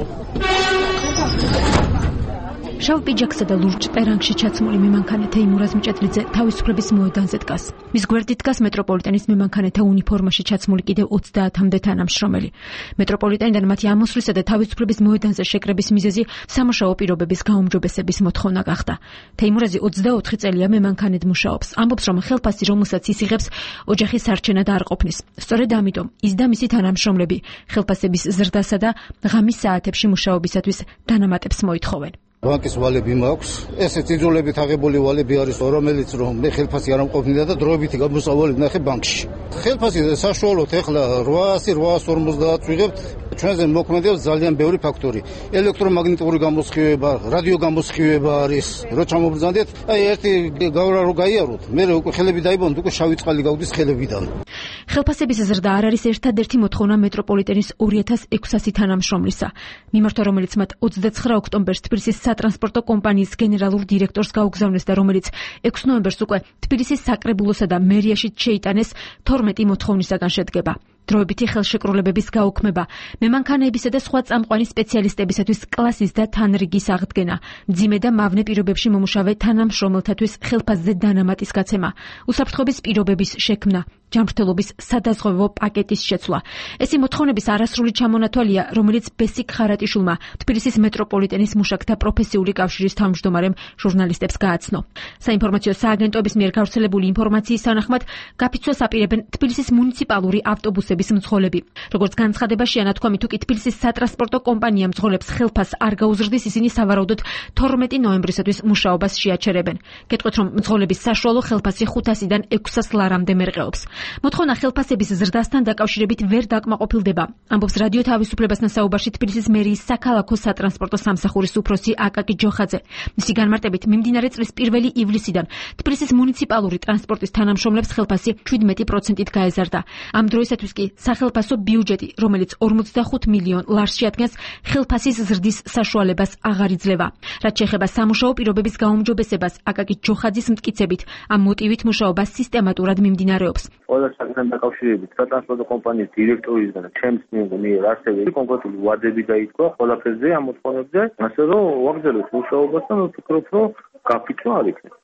შავ პიჯაკსა და ლურჯ პერანგში ჩაცმული მემანქანე თეიმურაზ მიჭედლიძე თავისუფლების მოედანზე დგას. მის გვერდით დგას მეტროპოლიტენის მემანქანეთა უნიფორმაში ჩაცმული კიდევ ოცდაათამდე თანამშრომელი. მეტროპოლიტენიდან მათი ამოსვლისა და თავისუფლების მოედანზე შეკრების მიზეზი სამუშაო პირობების გაუმჯობესების მოთხოვნა გახდა. თეიმურაზი ოცდაოთხი წელია მემანქანედ მუშაობს. ამბობს, რომ ხელფასი, რომელსაც ის იღებს, ოჯახის სარჩენად არ ყოფნის. სწორედ ამიტომ ის და მისი თანამშრომლები ხელფასების ზრდასა და ღამის საათებში მუშაობისათვის დანამატებს მოითხოვენ. ბანკის ვალები მაქვს. ესეც იძულებით აღებული ვალები არის, რომელიც რომ მე ხელფასი არ ამყოფნიდა და დროებითი გამოსავალი ვნახე ბანკში. ხელფასი საშუალოდ ეხლა რვაასი რვაას ორმოცდაათ ვიღებთ. ჩვენზე მოქმედებს ძალიან ბევრი ფაქტორი. ელექტრომაგნიტური გამოსხივება, რადიო გამოსხივება არის. რო ჩამობრძანდეთ, აი ერთი გავრა რო გაიაროთ, მე უკვე ხელები დაიბონდ, უკვე შავი წყალი გავდის ხელებიდან. ხელფასების ზრდა არ არის ერთადერთი მოთხოვნა მეტროპოლიტენის ორი ათას ექვსასი თანამშრომლისა. მიმართვა, რომელიც მათ ოცდაცხრა ოქტომბერს თბილისის სატრანსპორტო კომპანიის გენერალურ დირექტორს გაუგზავნეს და რომელიც ექვსი ნოემბერს უკვე თბილისის საკრებულოსა და მერიაში შეიტანეს თორმეტი მოთხოვნისაგან შედგება. დროებითი ხელშეკრულებების გაუქმება, მემანქანეებისა და სხვა წამყვანი სპეციალისტებისათვის კლასის და თანრიგის აღდგენა, მძიმე და მავნე პირობებში მომუშავე თანამშრომელთათვის ხელფასზე დანამატის გაცემა, უსაფრთხოების პირობების შექმნა, ჯანმრთელობის სადაზღვევო პაკეტის შეცვლა. ესი მოთხოვნების არასრული ჩამონათვალია, რომელიც ბესიკ ხარატიშვილმა, თბილისის მეტროპოლიტენის მუშაკთა პროფესიული კავშირის თავმჯდომარემ ჟურნალისტებს გააცნო. საინფორმაციო სააგენტოების მიერ გავრცელებული ინფორმაციის თანახმად, გაფიცვას აპირებენ თბილისის მუნიციპალური ავტობუსების მძღოლები. როგორც განცხადება შეანათქვამი, თუ კი თბილისის სატრანსპორტო კომპანია მძღოლებს ხელფასს არ გაუზრდის, ისინი სავარაუდოდ თორმეტი ნოემბრისათვის მუშაობას შეაჩერებენ. გეტყვით, რომ მძღოლების საშუალო ხელფასი ხუთასიდან ექვსას ლარამდე მერყეობს. მოთხოვნა ხელფასების ზრდასთან დაკავშირებით ვერ დაკმაყოფილდება. ამბობს რადიო თავისუფლებასთან საუბარში თბილისის მერიის საქალაქო სატრანსპორტო სამსახურის უფროსი აკაკი ჯოხაძე. მისი განმარტებით, მიმდინარე წლის პირველი ივლისიდან თბილისის მუნიციპალური ტრანსპორტის თანამშრომლებს ხელფასი შვიდმეტი პროცენტით გაეზარდა. ამ დროისათვის კი სახელფასო ბიუჯეტი, რომელიც ორმოცდახუთ მილიონ ლარს შეადგენს, ხელფასის ზრდის საშუალებას აღარ იძლევა. რაც შეეხება სამუშაო პირობების გაუმჯობესებას, აკაკი ჯოხაძის მტკიცებით, ამ მოტივით მუშაობა სისტემატურად მიმდინარეობს. ყველა საკითხთან დაკავშირებით სატრანსპორტო კომპანიის დირექტორისგან ჩემს მიერ ასევე კონკრეტული ვადები დაიწყო ყველაფერზე ამ მოთხოვნებზე, ასე რომ ვაგრძელოთ მუშაობას და ვფიქრობ, რომ გაფიცვა არ იქნება.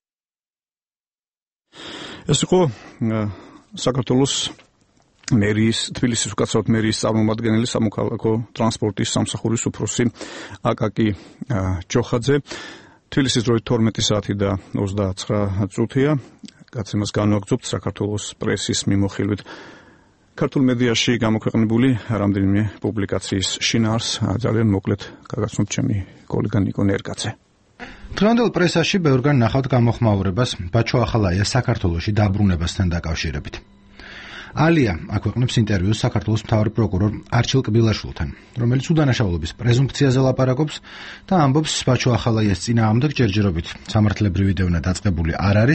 ეს იყო საქართველოს მერიის თბილისის უკაცრავად მერიის წარმომადგენელი სამოქალაქო ტრანსპორტის სამსახურის უფროსი აკაკი ჯოხაძე. თბილისის დროით თორმეტი საათი და ოცდაცხრა წუთია. გაცემას განვაგრძობთ საქართველოს პრესის მიმოხილვით. ქართულ მედიაში გამოქვეყნებული რამდენიმე პუბლიკაციის შინაარს ძალიან მოკლედ გაგაცნობთ ჩემი კოლეგა ნიკო ნერკაძე. დღევანდელ პრესაში ბევრგან ნახავთ გამოხმაურებას ბაჩო ახალაია საქართველოში დაბრუნებასთან დაკავშირებით. ალია აქვეყნებს ინტერვიუს საქართველოს მთავარ პროკურორ არჩილ კბილაშვილთან, რომელიც უდანაშაულობის პრეზუმფციაზე ლაპარაკობს და ამბობს ბაჩო ახალაიას წინააღმდეგ ჯერჯერობით სამართლებრივი დევნა დაწყებული არ არის,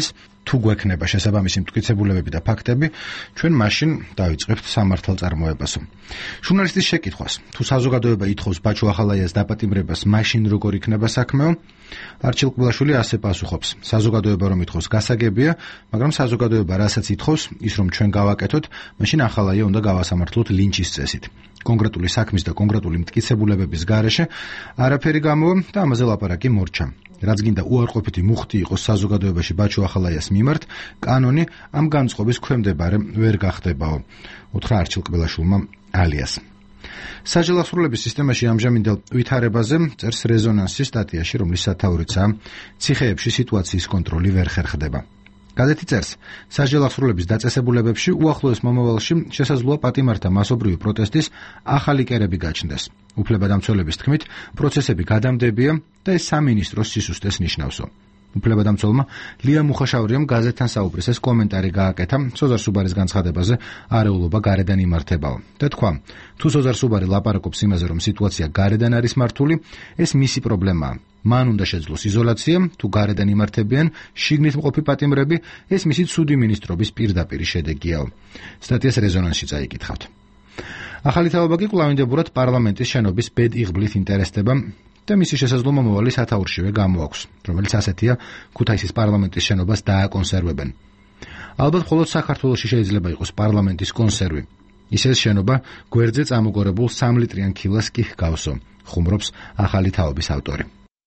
თუ გვექნება შესაბამისი მტკიცებულებები და ფაქტები, ჩვენ მაშინ დავიწყებთ სამართალწარმოებასო. ჟურნალისტის შეკითხვას, თუ საზოგადოება ითხოვს ბაჩო ახალაიას დაპატიმრებას, მაშინ როგორ იქნება საქმეო? არჩილ ყბილაშვილი ასე პასუხობს: საზოგადოება რომ ითხოვს გასაგებია, მაგრამ საზოგადოება რასაც ითხოვს, ის რომ ჩვენ გავაკეთოთ, მაშინ ახალაია უნდა გავასამართლოთ ლინჩის წესით. კონკრეტული საქმის და კონკრეტული მტკიცებულებების გარეშე არაფერი გამოვა და ამაზე ლაპარაკი მორჩა. რაც გინდა უარყოფითი მუხტი იყოს საზოგადოებაში ბაჩო ახალაიას მიმართ, კანონი ამ განწყობის ქვემდებარე ვერ გახდებაო. უთხრა არჩილ ყბილაშვილმა ალიას. საჯელახსრულების სისტემაში ამჟამინდელ ვითარებაზე წერს რეზონანსის სტატიაში, რომლის სათაურიცაა ციხეებში სიტუაციის კონტროლი ვერ ხერხდება. გადეთი წერს, საჯელახსრულების დაწესებულებებში უახლოეს მომავალში შესაძლოა პატიმართა მასობრივი პროტესტის ახალი კერები გაჩნდეს. უფლებადამცველების თქმით, პროცესები გადამდებია და ეს სამინისტროს სისუსტეს ნიშნავსო. უფლებადამცველმა ლია მუხაშავრიამ გაზეთთან საუბრის ეს კომენტარი გააკეთა სოზარ სუბარის განცხადებაზე არეულობა გარედან იმართებაო და თქვა, თუ სოზარ სუბარი ლაპარაკობს იმაზე, რომ სიტუაცია გარედან არის მართული, ეს მისი პრობლემაა. მან უნდა შეძლოს იზოლაცია, თუ გარედან იმართებიან შიგნით მყოფი პატიმრები, ეს მისი ცუდი მინისტრობის პირდაპირი შედეგიაო. სტატიას რეზონანსში წაიკითხავთ. ახალი თაობა კი კვლავინდებურად პარლამენტის შენობის ბედიღბლით ინტერესდება და მისი შესაძლო მომავალი სათაურშივე გამოაქვს, რომელიც ასეთია, ქუთაისის პარლამენტის შენობას დააკონსერვებენ. ალბათ მხოლოდ საქართველოში შეიძლება იყოს პარლამენტის კონსერვი. ის ეს შენობა გვერდზე წამოგორებულ სამ ლიტრიან ქილას კი ჰგავსო, ხუმრობს ახალი თაობის ავტორი.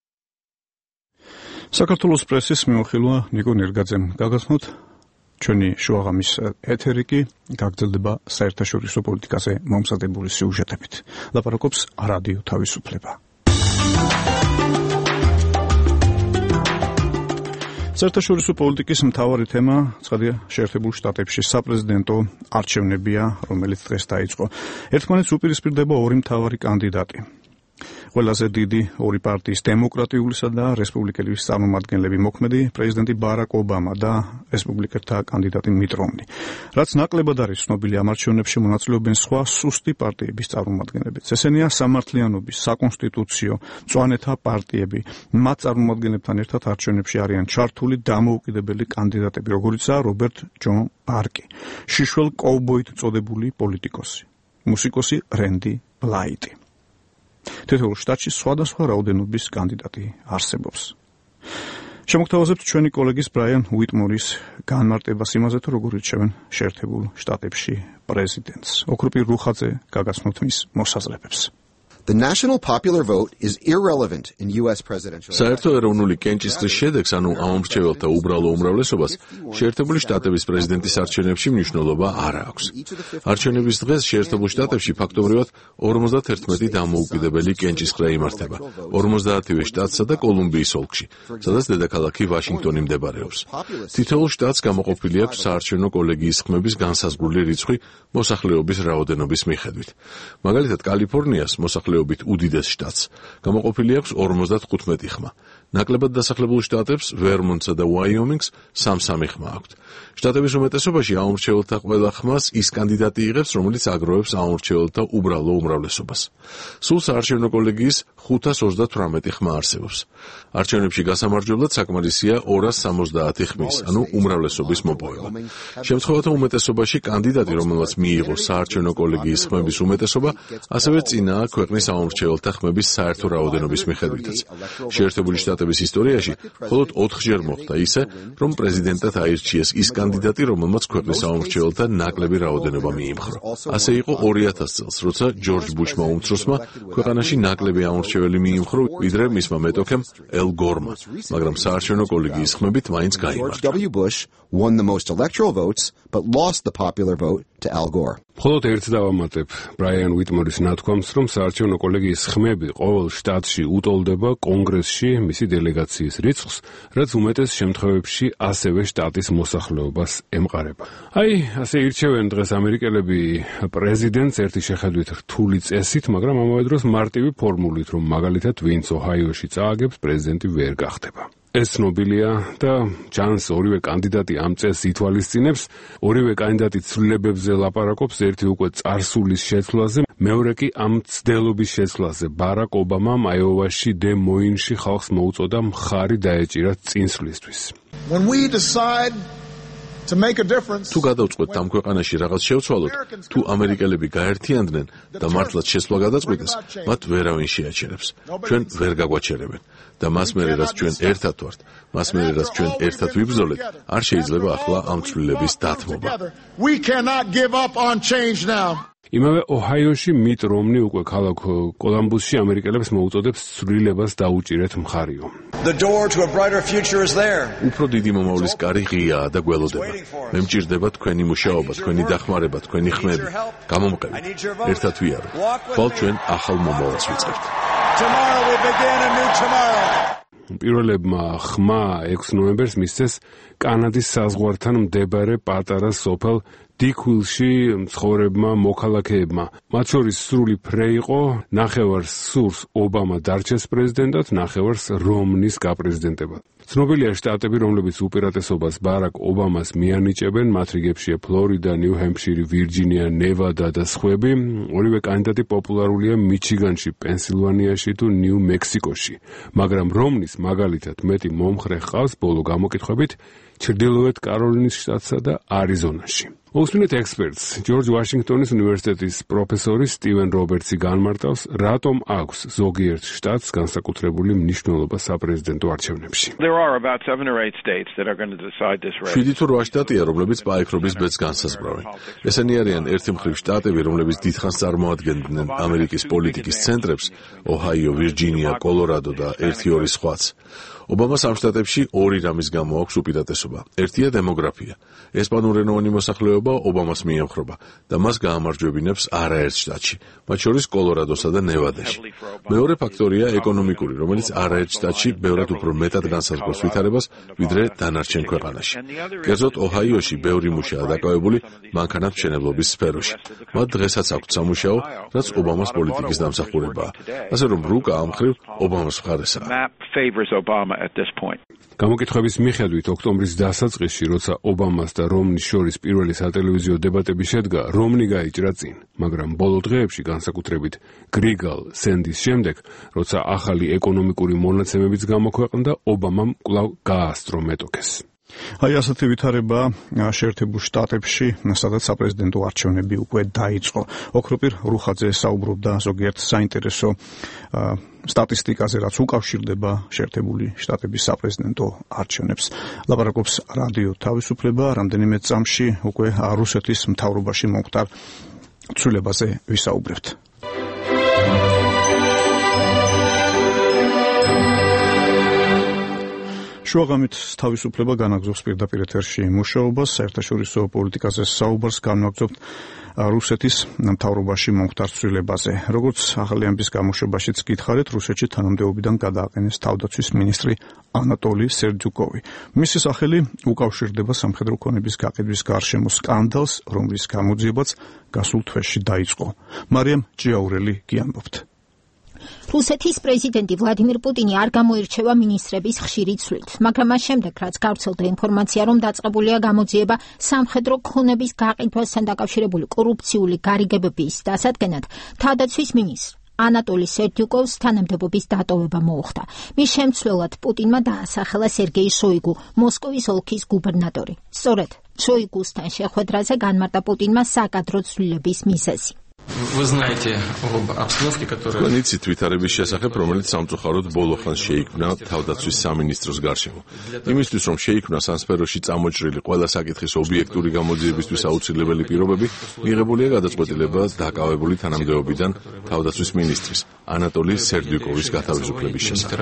საქართველოს პრესის მიმოხილვა ნიკო ნერგაძემ გაგაცნოთ. ჩვენი შუაღამის ეთერი კი გაგრძელდება საერთაშორისო პოლიტიკაზე მომზადებული სიუჟეტებით. ლაპარაკობს რადიო თავისუფლება. საერთაშორისო პოლიტიკის მთავარი თემა ცხადია შეერთებულ შტატებში საპრეზიდენტო არჩევნებია, რომელიც დღეს დაიწყო. ერთმანეთს უპირისპირდება ორი მთავარი კანდიდატი. ყველაზე დიდი ორი პარტიის დემოკრატიულისა და რესპუბლიკელების წარმომადგენლები მოქმედი პრეზიდენტი ბარაკ ობამა და რესპუბლიკელთა კანდიდატი მიტ რომნი. რაც ნაკლებად არის ცნობილი, ამ არჩევნებში მონაწილეობენ სხვა სუსტი პარტიების წარმომადგენლებიც. ესენია სამართლიანობის, საკონსტიტუციო, მწვანეთა პარტიები. მათ წარმომადგენლებთან ერთად არჩევნებში არიან ჩართული დამოუკიდებელი კანდიდატები, როგორიცაა რობერტ ჯონ პარკი, შიშველ კოუბოით წოდებული პოლიტიკოსი, მუსიკოსი რენდი ბლაიტი. თითოეულ შტატში სხვადასხვა რაოდენობის კანდიდატი არსებობს. შემოგთავაზებთ ჩვენი კოლეგის ბრაიან უიტმორის განმარტებას იმაზე, თუ როგორ ირჩევენ შეერთებულ შტატებში პრეზიდენტს. ოქროპი რუხაძე გაგაცნოთ მის მოსაზრებებს. The national popular vote is irrelevant in U S presidential. საერთო ეროვნული კენჭისყრის შედეგს, ანუ ამომრჩეველთა უბრალო უმრავლესობას, შეერთებული შტატების პრეზიდენტის არჩევნებში მნიშვნელობა არ აქვს. არჩევნების დღეს შეერთებულ შტატებში ფაქტობრივად ორმოცდაერთმეტი დამოუკიდებელი კენჭისყრა იმართება, ორმოცდაათივე შტატსა და კოლუმბიის ოლქში, სადაც დედაქალაქი ვაშინგტონი მდებარეობს. თითოეულ შტატს გამოყოფილი აქვს საარჩევნო კოლეგიის ხმების განსაზღვრული რიცხვი მოსახლეობის რაოდენობის მიხედვით. მაგალითად, კალიფორნიას მოსახლეობის უდიდეს შტატს გამოყოფილი აქვს ორმოცდათხუთმეტი ხმა. ნაკლებად დასახლებულ შტატებს, ვერმონტსა და ვაიომინგს სამ-სამი ხმა აქვთ. შტატების უმეტესობაში ამომრჩეველთა ყველა ხმას ის კანდიდატი იღებს, რომელიც აგროვებს ამომრჩეველთა უბრალო უმრავლესობას. სულ საარჩევნო კოლეგიის ხუთას ოცდათვრამეტი ხმა არსებობს. არჩევნებში გასამარჯვებლად საკმარისია ორას სამოცდაათი ხმის, ანუ უმრავლესობის მოპოვება. შემთხვევათა უმეტესობაში კანდიდატი, რომელმაც მიიღო საარჩევნო კოლეგიის ხმების უმეტესობა, ასევე წინაა ქვეყნის ამომრჩეველთა ხმების საერთო რაოდენობის მიხედვითაც. შეერთებული შტატების ისტორიაში მხოლოდ ოთხჯერ მოხდა ისე, რომ პრეზიდენტად აირჩიეს ის კანდიდატი, რომელმაც ქვეყნის ამომრჩეველთა ნაკლები რაოდენობა მიიმხრო. ასე იყო ორი ათას წელს, როცა ჯორჯ ბუშმა უმცროსმა ქვეყანაში ნაკლები ამომრჩეველი მიიმხრო, ვიდრე მისმა მეტოქემ ელ გორმა, მაგრამ საარჩევნო კოლეგიის ხმებით მაინც გაიმარჯვა. W. Bush won the most electoral votes, but lost the popular vote to Al Gore. მხოლოდ ერთ დავამატებ ბრაიან უიტმორის ნათქვამს, რომ საარჩევნო კოლეგიის ხმები ყოველ შტატში უტოლდება კონგრესში მისი დელეგაციის რიცხვს, რაც უმეტეს შემთხვევებში ასევე შტატის მოსახლეობას ემყარება. აი, ასე ირჩევენ დღეს ამერიკელები პრეზიდენტს ერთი შეხედვით რთული წესით, მაგრამ ამავე დროს მარტივი ფორმულით, რომ მაგალითად ვინც ოჰაიოში წააგებს, პრეზიდენტი ვერ გახდება. ეს ცნობილია და ჯანს ორივე კანდიდატი ამ წესს ითვალისწინებს, ორივე კანდიდატი ცვლილებებზე ლაპარაკობს, ერთი უკვე წარსულის შეცვლაზე, მეორე კი ამ ცდელობის შეცვლაზე. ბარაკ ობამამ აიოვაში დე მოინში ხალხს მოუწოდა მხარი დაეჭირა წინსვლისთვის. When we decide თუ გადავწყვეტთ ამ ქვეყანაში რაღაც შევცვალოთ, თუ ამერიკელები გაერთიანდნენ და მართლაც შესვლა გადაწყვიტეს, მათ ვერავინ შეაჩერებს. ჩვენ ვერ გაგვაჩერებენ და მას მერე რაც ჩვენ ერთად ვართ, მას მერე რაც ჩვენ ერთად ვიბრძოლეთ, არ შეიძლება ახლა ამ ცვლილების დათმობა. იმავე ოჰაიოში მიტ რომნი უკვე ქალაქ კოლუმბუსში ამერიკელებს მოუწოდებს ცვლილებას დაუჭირეთ მხარიო. უფრო დიდი მომავლის კარი ღიაა და გველოდება. მე მჭირდება თქვენი მუშაობა, თქვენი დახმარება, თქვენი ხმები. გამომყევით, ერთად ვიარო. ხვალ ჩვენ ახალ მომავალს ვიწყებთ. პირველებმა ხმა ექვსი ნოემბერს მისცეს კანადის საზღვართან მდებარე პატარა სოფელ დიკვილში მცხოვრებმა მოქალაქეებმა. მათ შორის სრული ფრე იყო, ნახევარს სურს ობამა დარჩეს პრეზიდენტად, ნახევარს რომნის გაპრეზიდენტებად. ცნობილია შტატები, რომლებიც უპირატესობას ბარაკ ობამას მიანიჭებენ, მათ რიგებშია ფლორიდა, ნიუ-ჰემფშირი, ვირჯინია, ნევადა და სხვები. ორივე კანდიდატი პოპულარულია მიჩიგანში, პენსილვანიაში თუ ნიუ-მექსიკოში. მაგრამ რომნის მაგალითად მეტი მომხრე ჰყავს ბოლო გამოკითხვებით ჩრდილოეთ კაროლინის შტატსა და არიზონაში. მოვუსმინეთ ექსპერტს, ჯორჯ ვაშინგტონის უნივერსიტეტის პროფესორი სტივენ რობერტსი განმარტავს, რატომ აქვს ზოგიერთ შტატს განსაკუთრებული მნიშვნელობა საპრეზიდენტო არჩევნებში. შვიდი თუ რვა შტატია, რომლებიც პაექრობის ბედს განსაზღვრავენ. ესენი არიან ერთი მხრივ შტატები, რომლებიც დიდხანს წარმოადგენდნენ ამერიკის პოლიტიკის ცენტრებს, ოჰაიო, ვირჯინია, კოლორადო და ერთი ორი სხვაც. ობამას ამ შტატებში ორი რამის გამო აქვს უპირატესობა. ერთია დემოგრაფია. ესპანურენოვანი მოსახლეობა ობამას მიემხრობა და მას გაამარჯვებინებს არაერთ შტატში, მათ შორის კოლორადოსა და ნევადაში. მეორე ფაქტორია ეკონომიკური, რომელიც არაერთ შტატში ბევრად უფრო მეტად განსაზღვრავს ვითარებას, ვიდრე დანარჩენ ქვეყანაში. კერძოდ ოჰაიოში ბევრი მუშაა დაკავებული მანქანათმშენებლობის სფეროში. მათ დღესაც აქვთ სამუშაო, რაც ობამას პოლიტიკის დამსახურებაა. ასე რომ რუკა ამ მხრივ ობამას მხარესაა. გამოკითხვების მიხედვით ოქტომბრის დასაწყისში, როცა ობამას და რომნის შორის პირველი სატელევიზიო დებატები შედგა, რომნი გაიჭრა წინ, მაგრამ ბოლო დღეებში განსაკუთრებით გრიგალ სენდის შემდეგ, როცა ახალი ეკონომიკური მონაცემებიც გამოქვეყნდა, ობამამ კვლავ გაასწრო მეტოქეს. აი ასეთი ვითარება შეერთებულ შტატებში, სადაც საპრეზიდენტო არჩევნები უკვე დაიწყო. ოქროპირ რუხაძე საუბრობდა ზოგიერთ საინტერესო სტატისტიკაზე, რაც უკავშირდება შეერთებული შტატების საპრეზიდენტო არჩევნებს. ლაპარაკობს რადიო თავისუფლება, რამდენიმე წამში უკვე რუსეთის მთავრობაში მომხდარ ცვლილებაზე ვისაუბრებთ. შუაღამით თავისუფლება განაგზობს პირდაპირ ეთერში მუშაობას, საერთაშორისო პოლიტიკაზე საუბარს განვაგრძობთ რუსეთის მთავრობაში მომხდარ ცვლილებაზე. როგორც ახალი ამბის გამოშვებაშიც გითხარით, რუსეთში თანამდებობიდან გადააყენეს თავდაცვის მინისტრი ანატოლი სერდიუკოვი. მისი სახელი უკავშირდება სამხედრო ქონების გაყიდვის გარშემო სკანდალს, რომლის გამოძიებაც გასულ თვეში დაიწყო. მარიამ ჭიაურელი გიამბობთ. რუსეთის პრეზიდენტი ვლადიმირ პუტინი არ გამოირჩევა მინისტრების ხშირი ცვლით, მაგრამ მას შემდეგ, რაც გავრცელდა ინფორმაცია, რომ დაწყებულია გამოძიება სამხედრო ქონების გაყიდვასთან დაკავშირებული კორუფციული გარიგებების დასადგენად, თავდაცვის მინისტრ ანატოლი სერდიუკოვს თანამდებობის დატოვება მოუხდა. მის შემცვლელად პუტინმა დაასახელა სერგეი შოიგუ, მოსკოვის ოლქის გუბერნატორი. სწორედ შოიგუსთან შეხვედრაზე განმარტა პუტინმა საკადრო ცვლილების მიზეზი. თქვენ იცით ვითარების შესახებ, რომელიც სამწუხაროდ ბოლო ხანს შეიქმნა თავდაცვის სამინისტროს გარშემო. იმისთვის, რომ შეიქმნას ამ სფეროში წამოჭრილი ყველა საკითხის ობიექტური გამოძიებისთვის აუცილებელი პირობები, მიღებულია გადაწყვეტილება დაკავებული თანამდებობიდან თავდაცვის მინისტრის ანატოლი სერდიუკოვის გათავისუფლების შესახებ.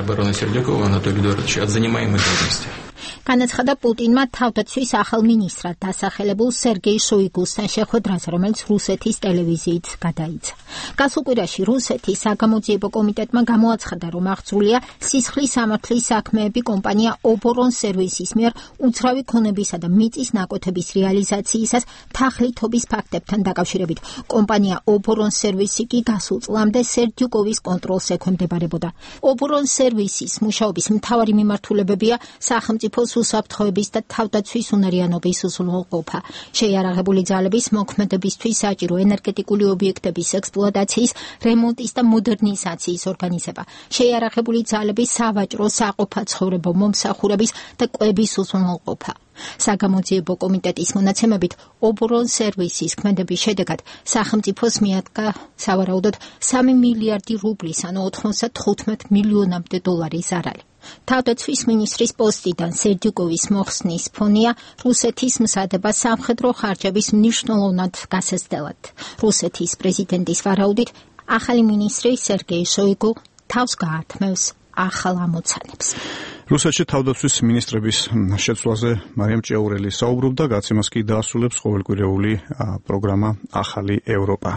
განაცხადა პუტინმა თავდაცვის ახალ მინისტრად დასახელებულ სერგეი შოიგუსთან შეხვედრაზე, რომელიც რუსეთის ტელევიზიით გადაიცა. გასულ კვირაში რუსეთის საგამოძიებო კომიტეტმა გამოაცხადა, რომ აღძრულია სისხლის სამართლის საქმეები კომპანია ობორონ სერვისის მიერ უცრავი ქონებისა და მიწის ნაკვეთების რეალიზაციისას თაღლითობის ფაქტებთან დაკავშირებით. კომპანია ობორონ სერვისი კი გასულ წლამდე სერდიუკოვის კონტროლს ექვემდებარებოდა. ობორონ სერვისის მუშაობის მთავარი მიმართულებებია სახელმწიფოს უსაფრთხოების და თავდაცვის უნარიანობის უზრუნველყოფა, შეიარაღებული ძალების მოქმედებისთვის საჭირო ენერგეტიკული ობიექტების ექსპლუატაციის, რემონტის და მოდერნიზაციის ორგანიზება, შეიარაღებული ძალების სავაჭრო საყოფაცხოვრებო მომსახურების და კვების უზრუნველყოფა. საგამოძიებო კომიტეტის მონაცემებით ობორონ სერვისის ქმედების შედეგად სახელმწიფოს მიადგა სავარაუდოდ სამი მილიარდი რუბლის, ანუ ოთხმოცდათხუთმეტ მილიონამდე დოლარი ზარალი. თავდაცვის მინისტრის პოსტიდან სერდიუკოვის მოხსნის ფონია რუსეთის მზადება სამხედრო ხარჯების მნიშვნელოვნად გასაზრდელად. რუსეთის პრეზიდენტის ვარაუდით ახალი მინისტრი სერგეი შოიგუ თავს გაართმევს ახალ ამოცანებს. რუსეთში თავდაცვის მინისტრების შეცვლაზე მარიამ ჭიაურელი საუბრობდა, გაცემას კი დაასრულებს ყოველკვირეული პროგრამა ახალი ევროპა.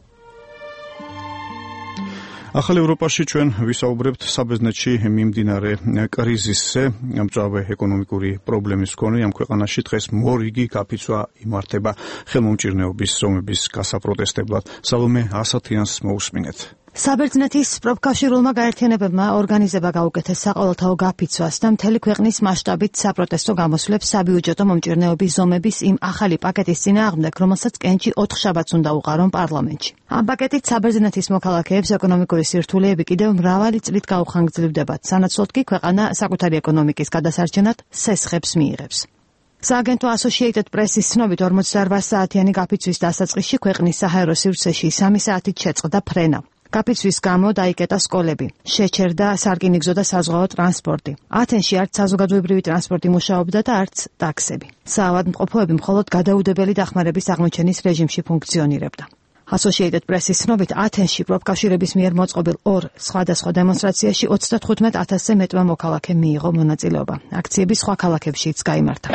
ახალ ევროპაში ჩვენ ვისაუბრებთ საბერძნეთში მიმდინარე კრიზისზე, მწვავე ეკონომიკური პრობლემის მქონე ამ ქვეყანაში დღეს მორიგი გაფიცვა იმართება ხელმომჭირნეობის ზომების გასაპროტესტებლად. სალომე ასათიანს მოусმინეთ. საბერძნეთის პროფკავშირულმა გაერთიანებებმა ორგანიზება გაუკეთეს საყოველთაო გაფიცვას და მთელი ქვეყნის მასშტაბით საპროტესტო გამოსვლებს საბიუჯეტო მომჭირნეობის ზომების იმ ახალი პაკეტის წინააღმდეგ, რომელსაც კენჭი ოთხშაბათს უნდა უყარონ პარლამენტში. ამ პაკეტით საბერძნეთის მოქალაქეებს ეკონომიკური სირთულეები კიდევ მრავალი წლით გაუხანგრძლივდებათ, სანაცვლოდ კი ქვეყანა საკუთარი ეკონომიკის გადასარჩენად სესხებს მიიღებს. სააგენტო Associated Press-ის ცნობით ორმოცდაორ საათიანი გაფიცვის დასაწყისში ქვეყნის საჰაერო სივრცეში სამი საათით შეწყდა ფრენა. გაფიცვის გამო დაიკეტა სკოლები, შეჩერდა სარკინიგზო და საზღვაო ტრანსპორტი. ათენში არც საზოგადოებრივი ტრანსპორტი მუშაობდა და არც ტაქსები. საავადმყოფოები მხოლოდ გადაუდებელი დახმარების აღმოჩენის რეჟიმში ფუნქციონირებდა. Associated Press-ის ცნობით ათენში პროფკავშირების მიერ მოწყობილ ორ სხვადასხვა დემონსტრაციაში ოცდათხუთმეტ ათასზე მეტმა მოქალაქე მიიღო მონაწილეობა. აქციები სხვა ქალაქებშიც გაიმართა.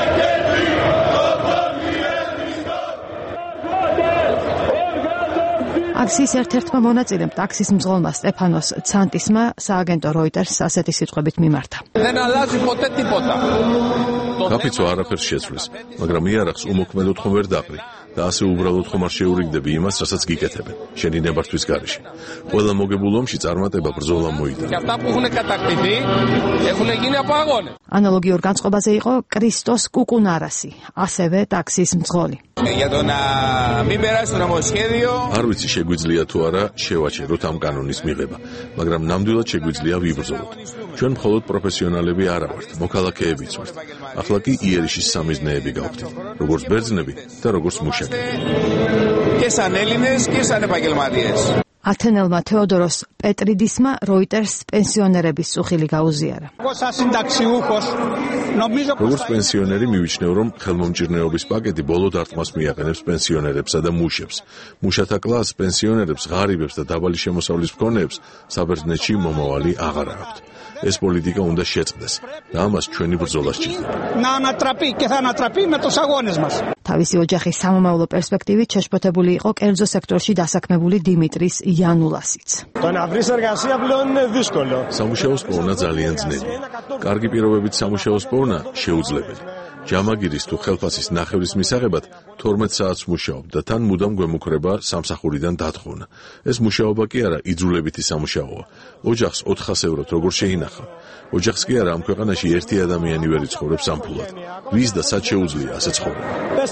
აქციის ერთ-ერთმა მონაწილემ ტაქსის მძღოლმა სტეფანოს ცანტისმა სააგენტო Reuters ასეთი სიტყვებით მიმართა. გაფიცვა არაფერს შეცვლის, მაგრამ იარაღს უმოქმედოდ ხომ ვერ დაყრი და ასე უბრალოდ ხომ არ შეურიგდები იმას, რასაც გიკეთებენ, შენი ნებართვის გარეშე. ყველა მოგებულ ომში წარმატება ბრძოლა მოიტანა. ანალოგიურ განწყობაზე იყო კრისტოს კუკუნარასი, ასევე ტაქსის მძღოლი. არ ვიცი შეგვიძლია თუ არა შევაჩეროთ ამ კანონის მიღება, მაგრამ ნამდვილად შეგვიძლია ვიბრძოლოთ. ჩვენ მხოლოდ პროფესიონალები არა ვართ, მოქალაქეებიც ვართ. ახლა კი იერიშის სამიზნეები გავხდით, როგორც ბერძნები და როგორც მუშაკები. ათენელმა თეოდოროს პეტრიდისმა Reuters პენსიონერების წუხილი გაუზიარა. როგორც პენსიონერი მივიჩნევ, რომ ხელმომჭირნეობის პაკეტი ბოლო დარტყმას მიაყენებს პენსიონერებსა და მუშებს. მუშათა კლასს, პენსიონერებს, ღარიბებს და დაბალი შემოსავლის მქონეებს საბერძნეთში მომავალი აღარ აქვთ. ეს პოლიტიკა უნდა შეწყდეს და ამას ჩვენი ბრძოლა სჭირდება. თავისი ოჯახის სამომავლო პერსპექტივით შეშფოთებული იყო კერძო სექტორში დასაქმებული დიმიტრის იანულასიც. სამუშაოს პოვნა ძალიან ძნელია. კარგი პირობებით სამუშაოს პოვნა შეუძლებელი. ჯამაგირის თუ ხელფასის ნახევრის მისაღებად თორმეტ საათს მუშაობ და თან მუდამ გვემუქრება სამსახურიდან დათხოვნა. ეს მუშაობა კი არა, იძულებითი სამუშაოა. ოჯახს ოთხას ევროთ როგორ შეინახა? ოჯახს კი არა, ამ ქვეყანაში ერთი ადამიანი ვერ იცხოვრებს ამ ფულად. ვის და სად შეუძლია ასე ცხოვრება?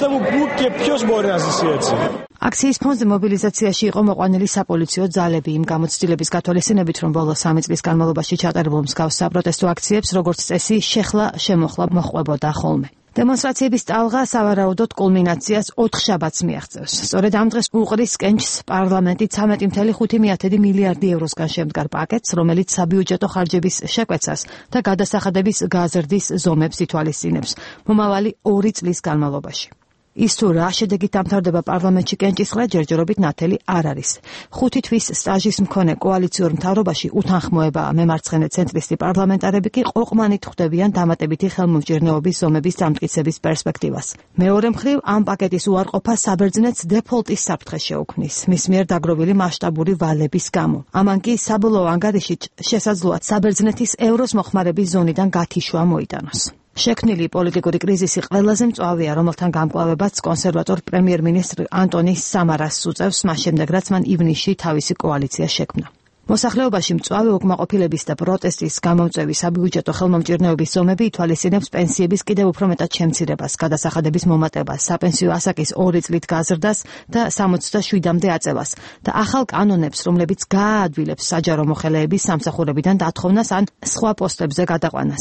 აქციის ფონზე მობილიზაციაში იყო მოყვანილი საპოლიციო ძალები იმ გამოცდილების გათვალისწინებით, რომ ბოლო სამი წლის განმავლობაში ჩატარებულ მსგავს საპროტესტო აქციებს, როგორც წესი, შეხლა შემოხლა მოჰყვებოდა ხოლმე. დემონსტრაციების ტალღა სავარაუდოდ კულმინაციას ოთხშაბათს მიაღწევს. სწორედ ამ დღეს უყრის კენჭს პარლამენტი ცამეტი კoma ხუთი მილიარდი ევროსგან შემდგარ პაკეტს, რომელიც საბიუჯეტო ხარჯების შეკვეცას და გადასახადების გაზრდის ზომებს ითვალისწინებს მომავალი ორი წლის განმავლობაში. ის თუ რა შედეგით დამთავრდება პარლამენტში კენჭისყრა ჯერჯერობით ნათელი არ არის. ხუთი თვის სტაჟის მქონე კოალიციურ მთავრობაში უთანხმოებაა. მემარცხენე ცენტრისტი პარლამენტარები კი ყოყმანით ხვდებიან დამატებითი ხელმომჭირნეობის ზომების დამტკიცების პერსპექტივას. მეორე მხრივ, ამ პაკეტის უარყოფა საბერძნეთს დეფოლტის საფრთხეს შეუქმნის, მის მიერ დაგროვილი მასშტაბური ვალების გამო. ამან კი საბოლოო ანგარიში შესაძლოა საბერძნეთის ევროს მოხმარების ზონიდან გათიშვა მოიტანოს. შექმნილი პოლიტიკური კრიზისი ყველაზე მწვავეა, რომელთან გამკლავებაც კონსერვატორ პრემიერ-მინისტრ ანტონი სამარას უწევს, მას შემდეგ რაც მან ივნისში თავისი კოალიცია შექმნა. მოსახლეობაში მწვავე უკმაყოფილების და პროტესტის გამომწვევი საბიუჯეტო ხელმომჭირნეობის ზომები ითვალისწინებს პენსიების კიდევ უფრო მეტად შემცირებას, გადასახადების მომატებას, საპენსიო ასაკის ორი წლით გაზრდას და სამოცდაშვიდამდე აწევას და ახალ კანონებს, რომლებიც გააადვილებს საჯარო მოხელეების სამსახურებიდან დათხოვნას ან სხვა პოსტებზე გადაყვანას.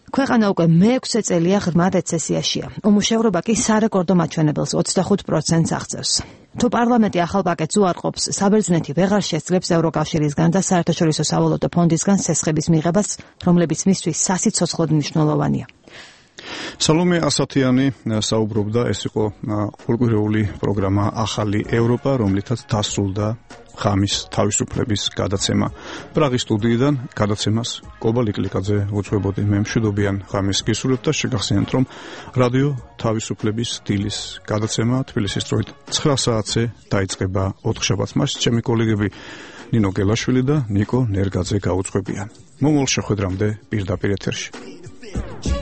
ქვეყანა უკვე მეექვსე წელია ღრმა რეცესიაშია. უმუშევრობა კი სარეკორდო მაჩვენებელს ოცდახუთ პროცენტს აღწევს. თუ პარლამენტი ახალ პაკეტს უარყოფს, საბერძნეთი ვეღარ შესძლებს ევროკავშირისგან და საერთაშორისო სავალუტო ფონდისგან სესხების მიღებას, რომლებიც მისთვის სასიცოცხლოდ მნიშვნელოვანია. სალომე ასათიანი საუბრობდა, ეს იყო ყოველკვირეული პროგრამა ახალი ევროპა, რომლითაც დასრულდა ხამის თავისუფლების გადაცემა. პრაღის სტუდიიდან გადაცემას კობა ლიკლიკაძე უძღვებოდი. მე მშვიდობიან ხამის გისურვებთ და შეგახსენებთ, რომ რადიო თავისუფლების დილის გადაცემა თბილისის დროით ცხრა საათზე დაიწყება ოთხშაბათს. მას ჩემი კოლეგები ნინო გელაშვილი და ნიკო ნერგაძე გაუძღვებიან. მომავალ შეხვედრამდე პირდაპირ ეთერში.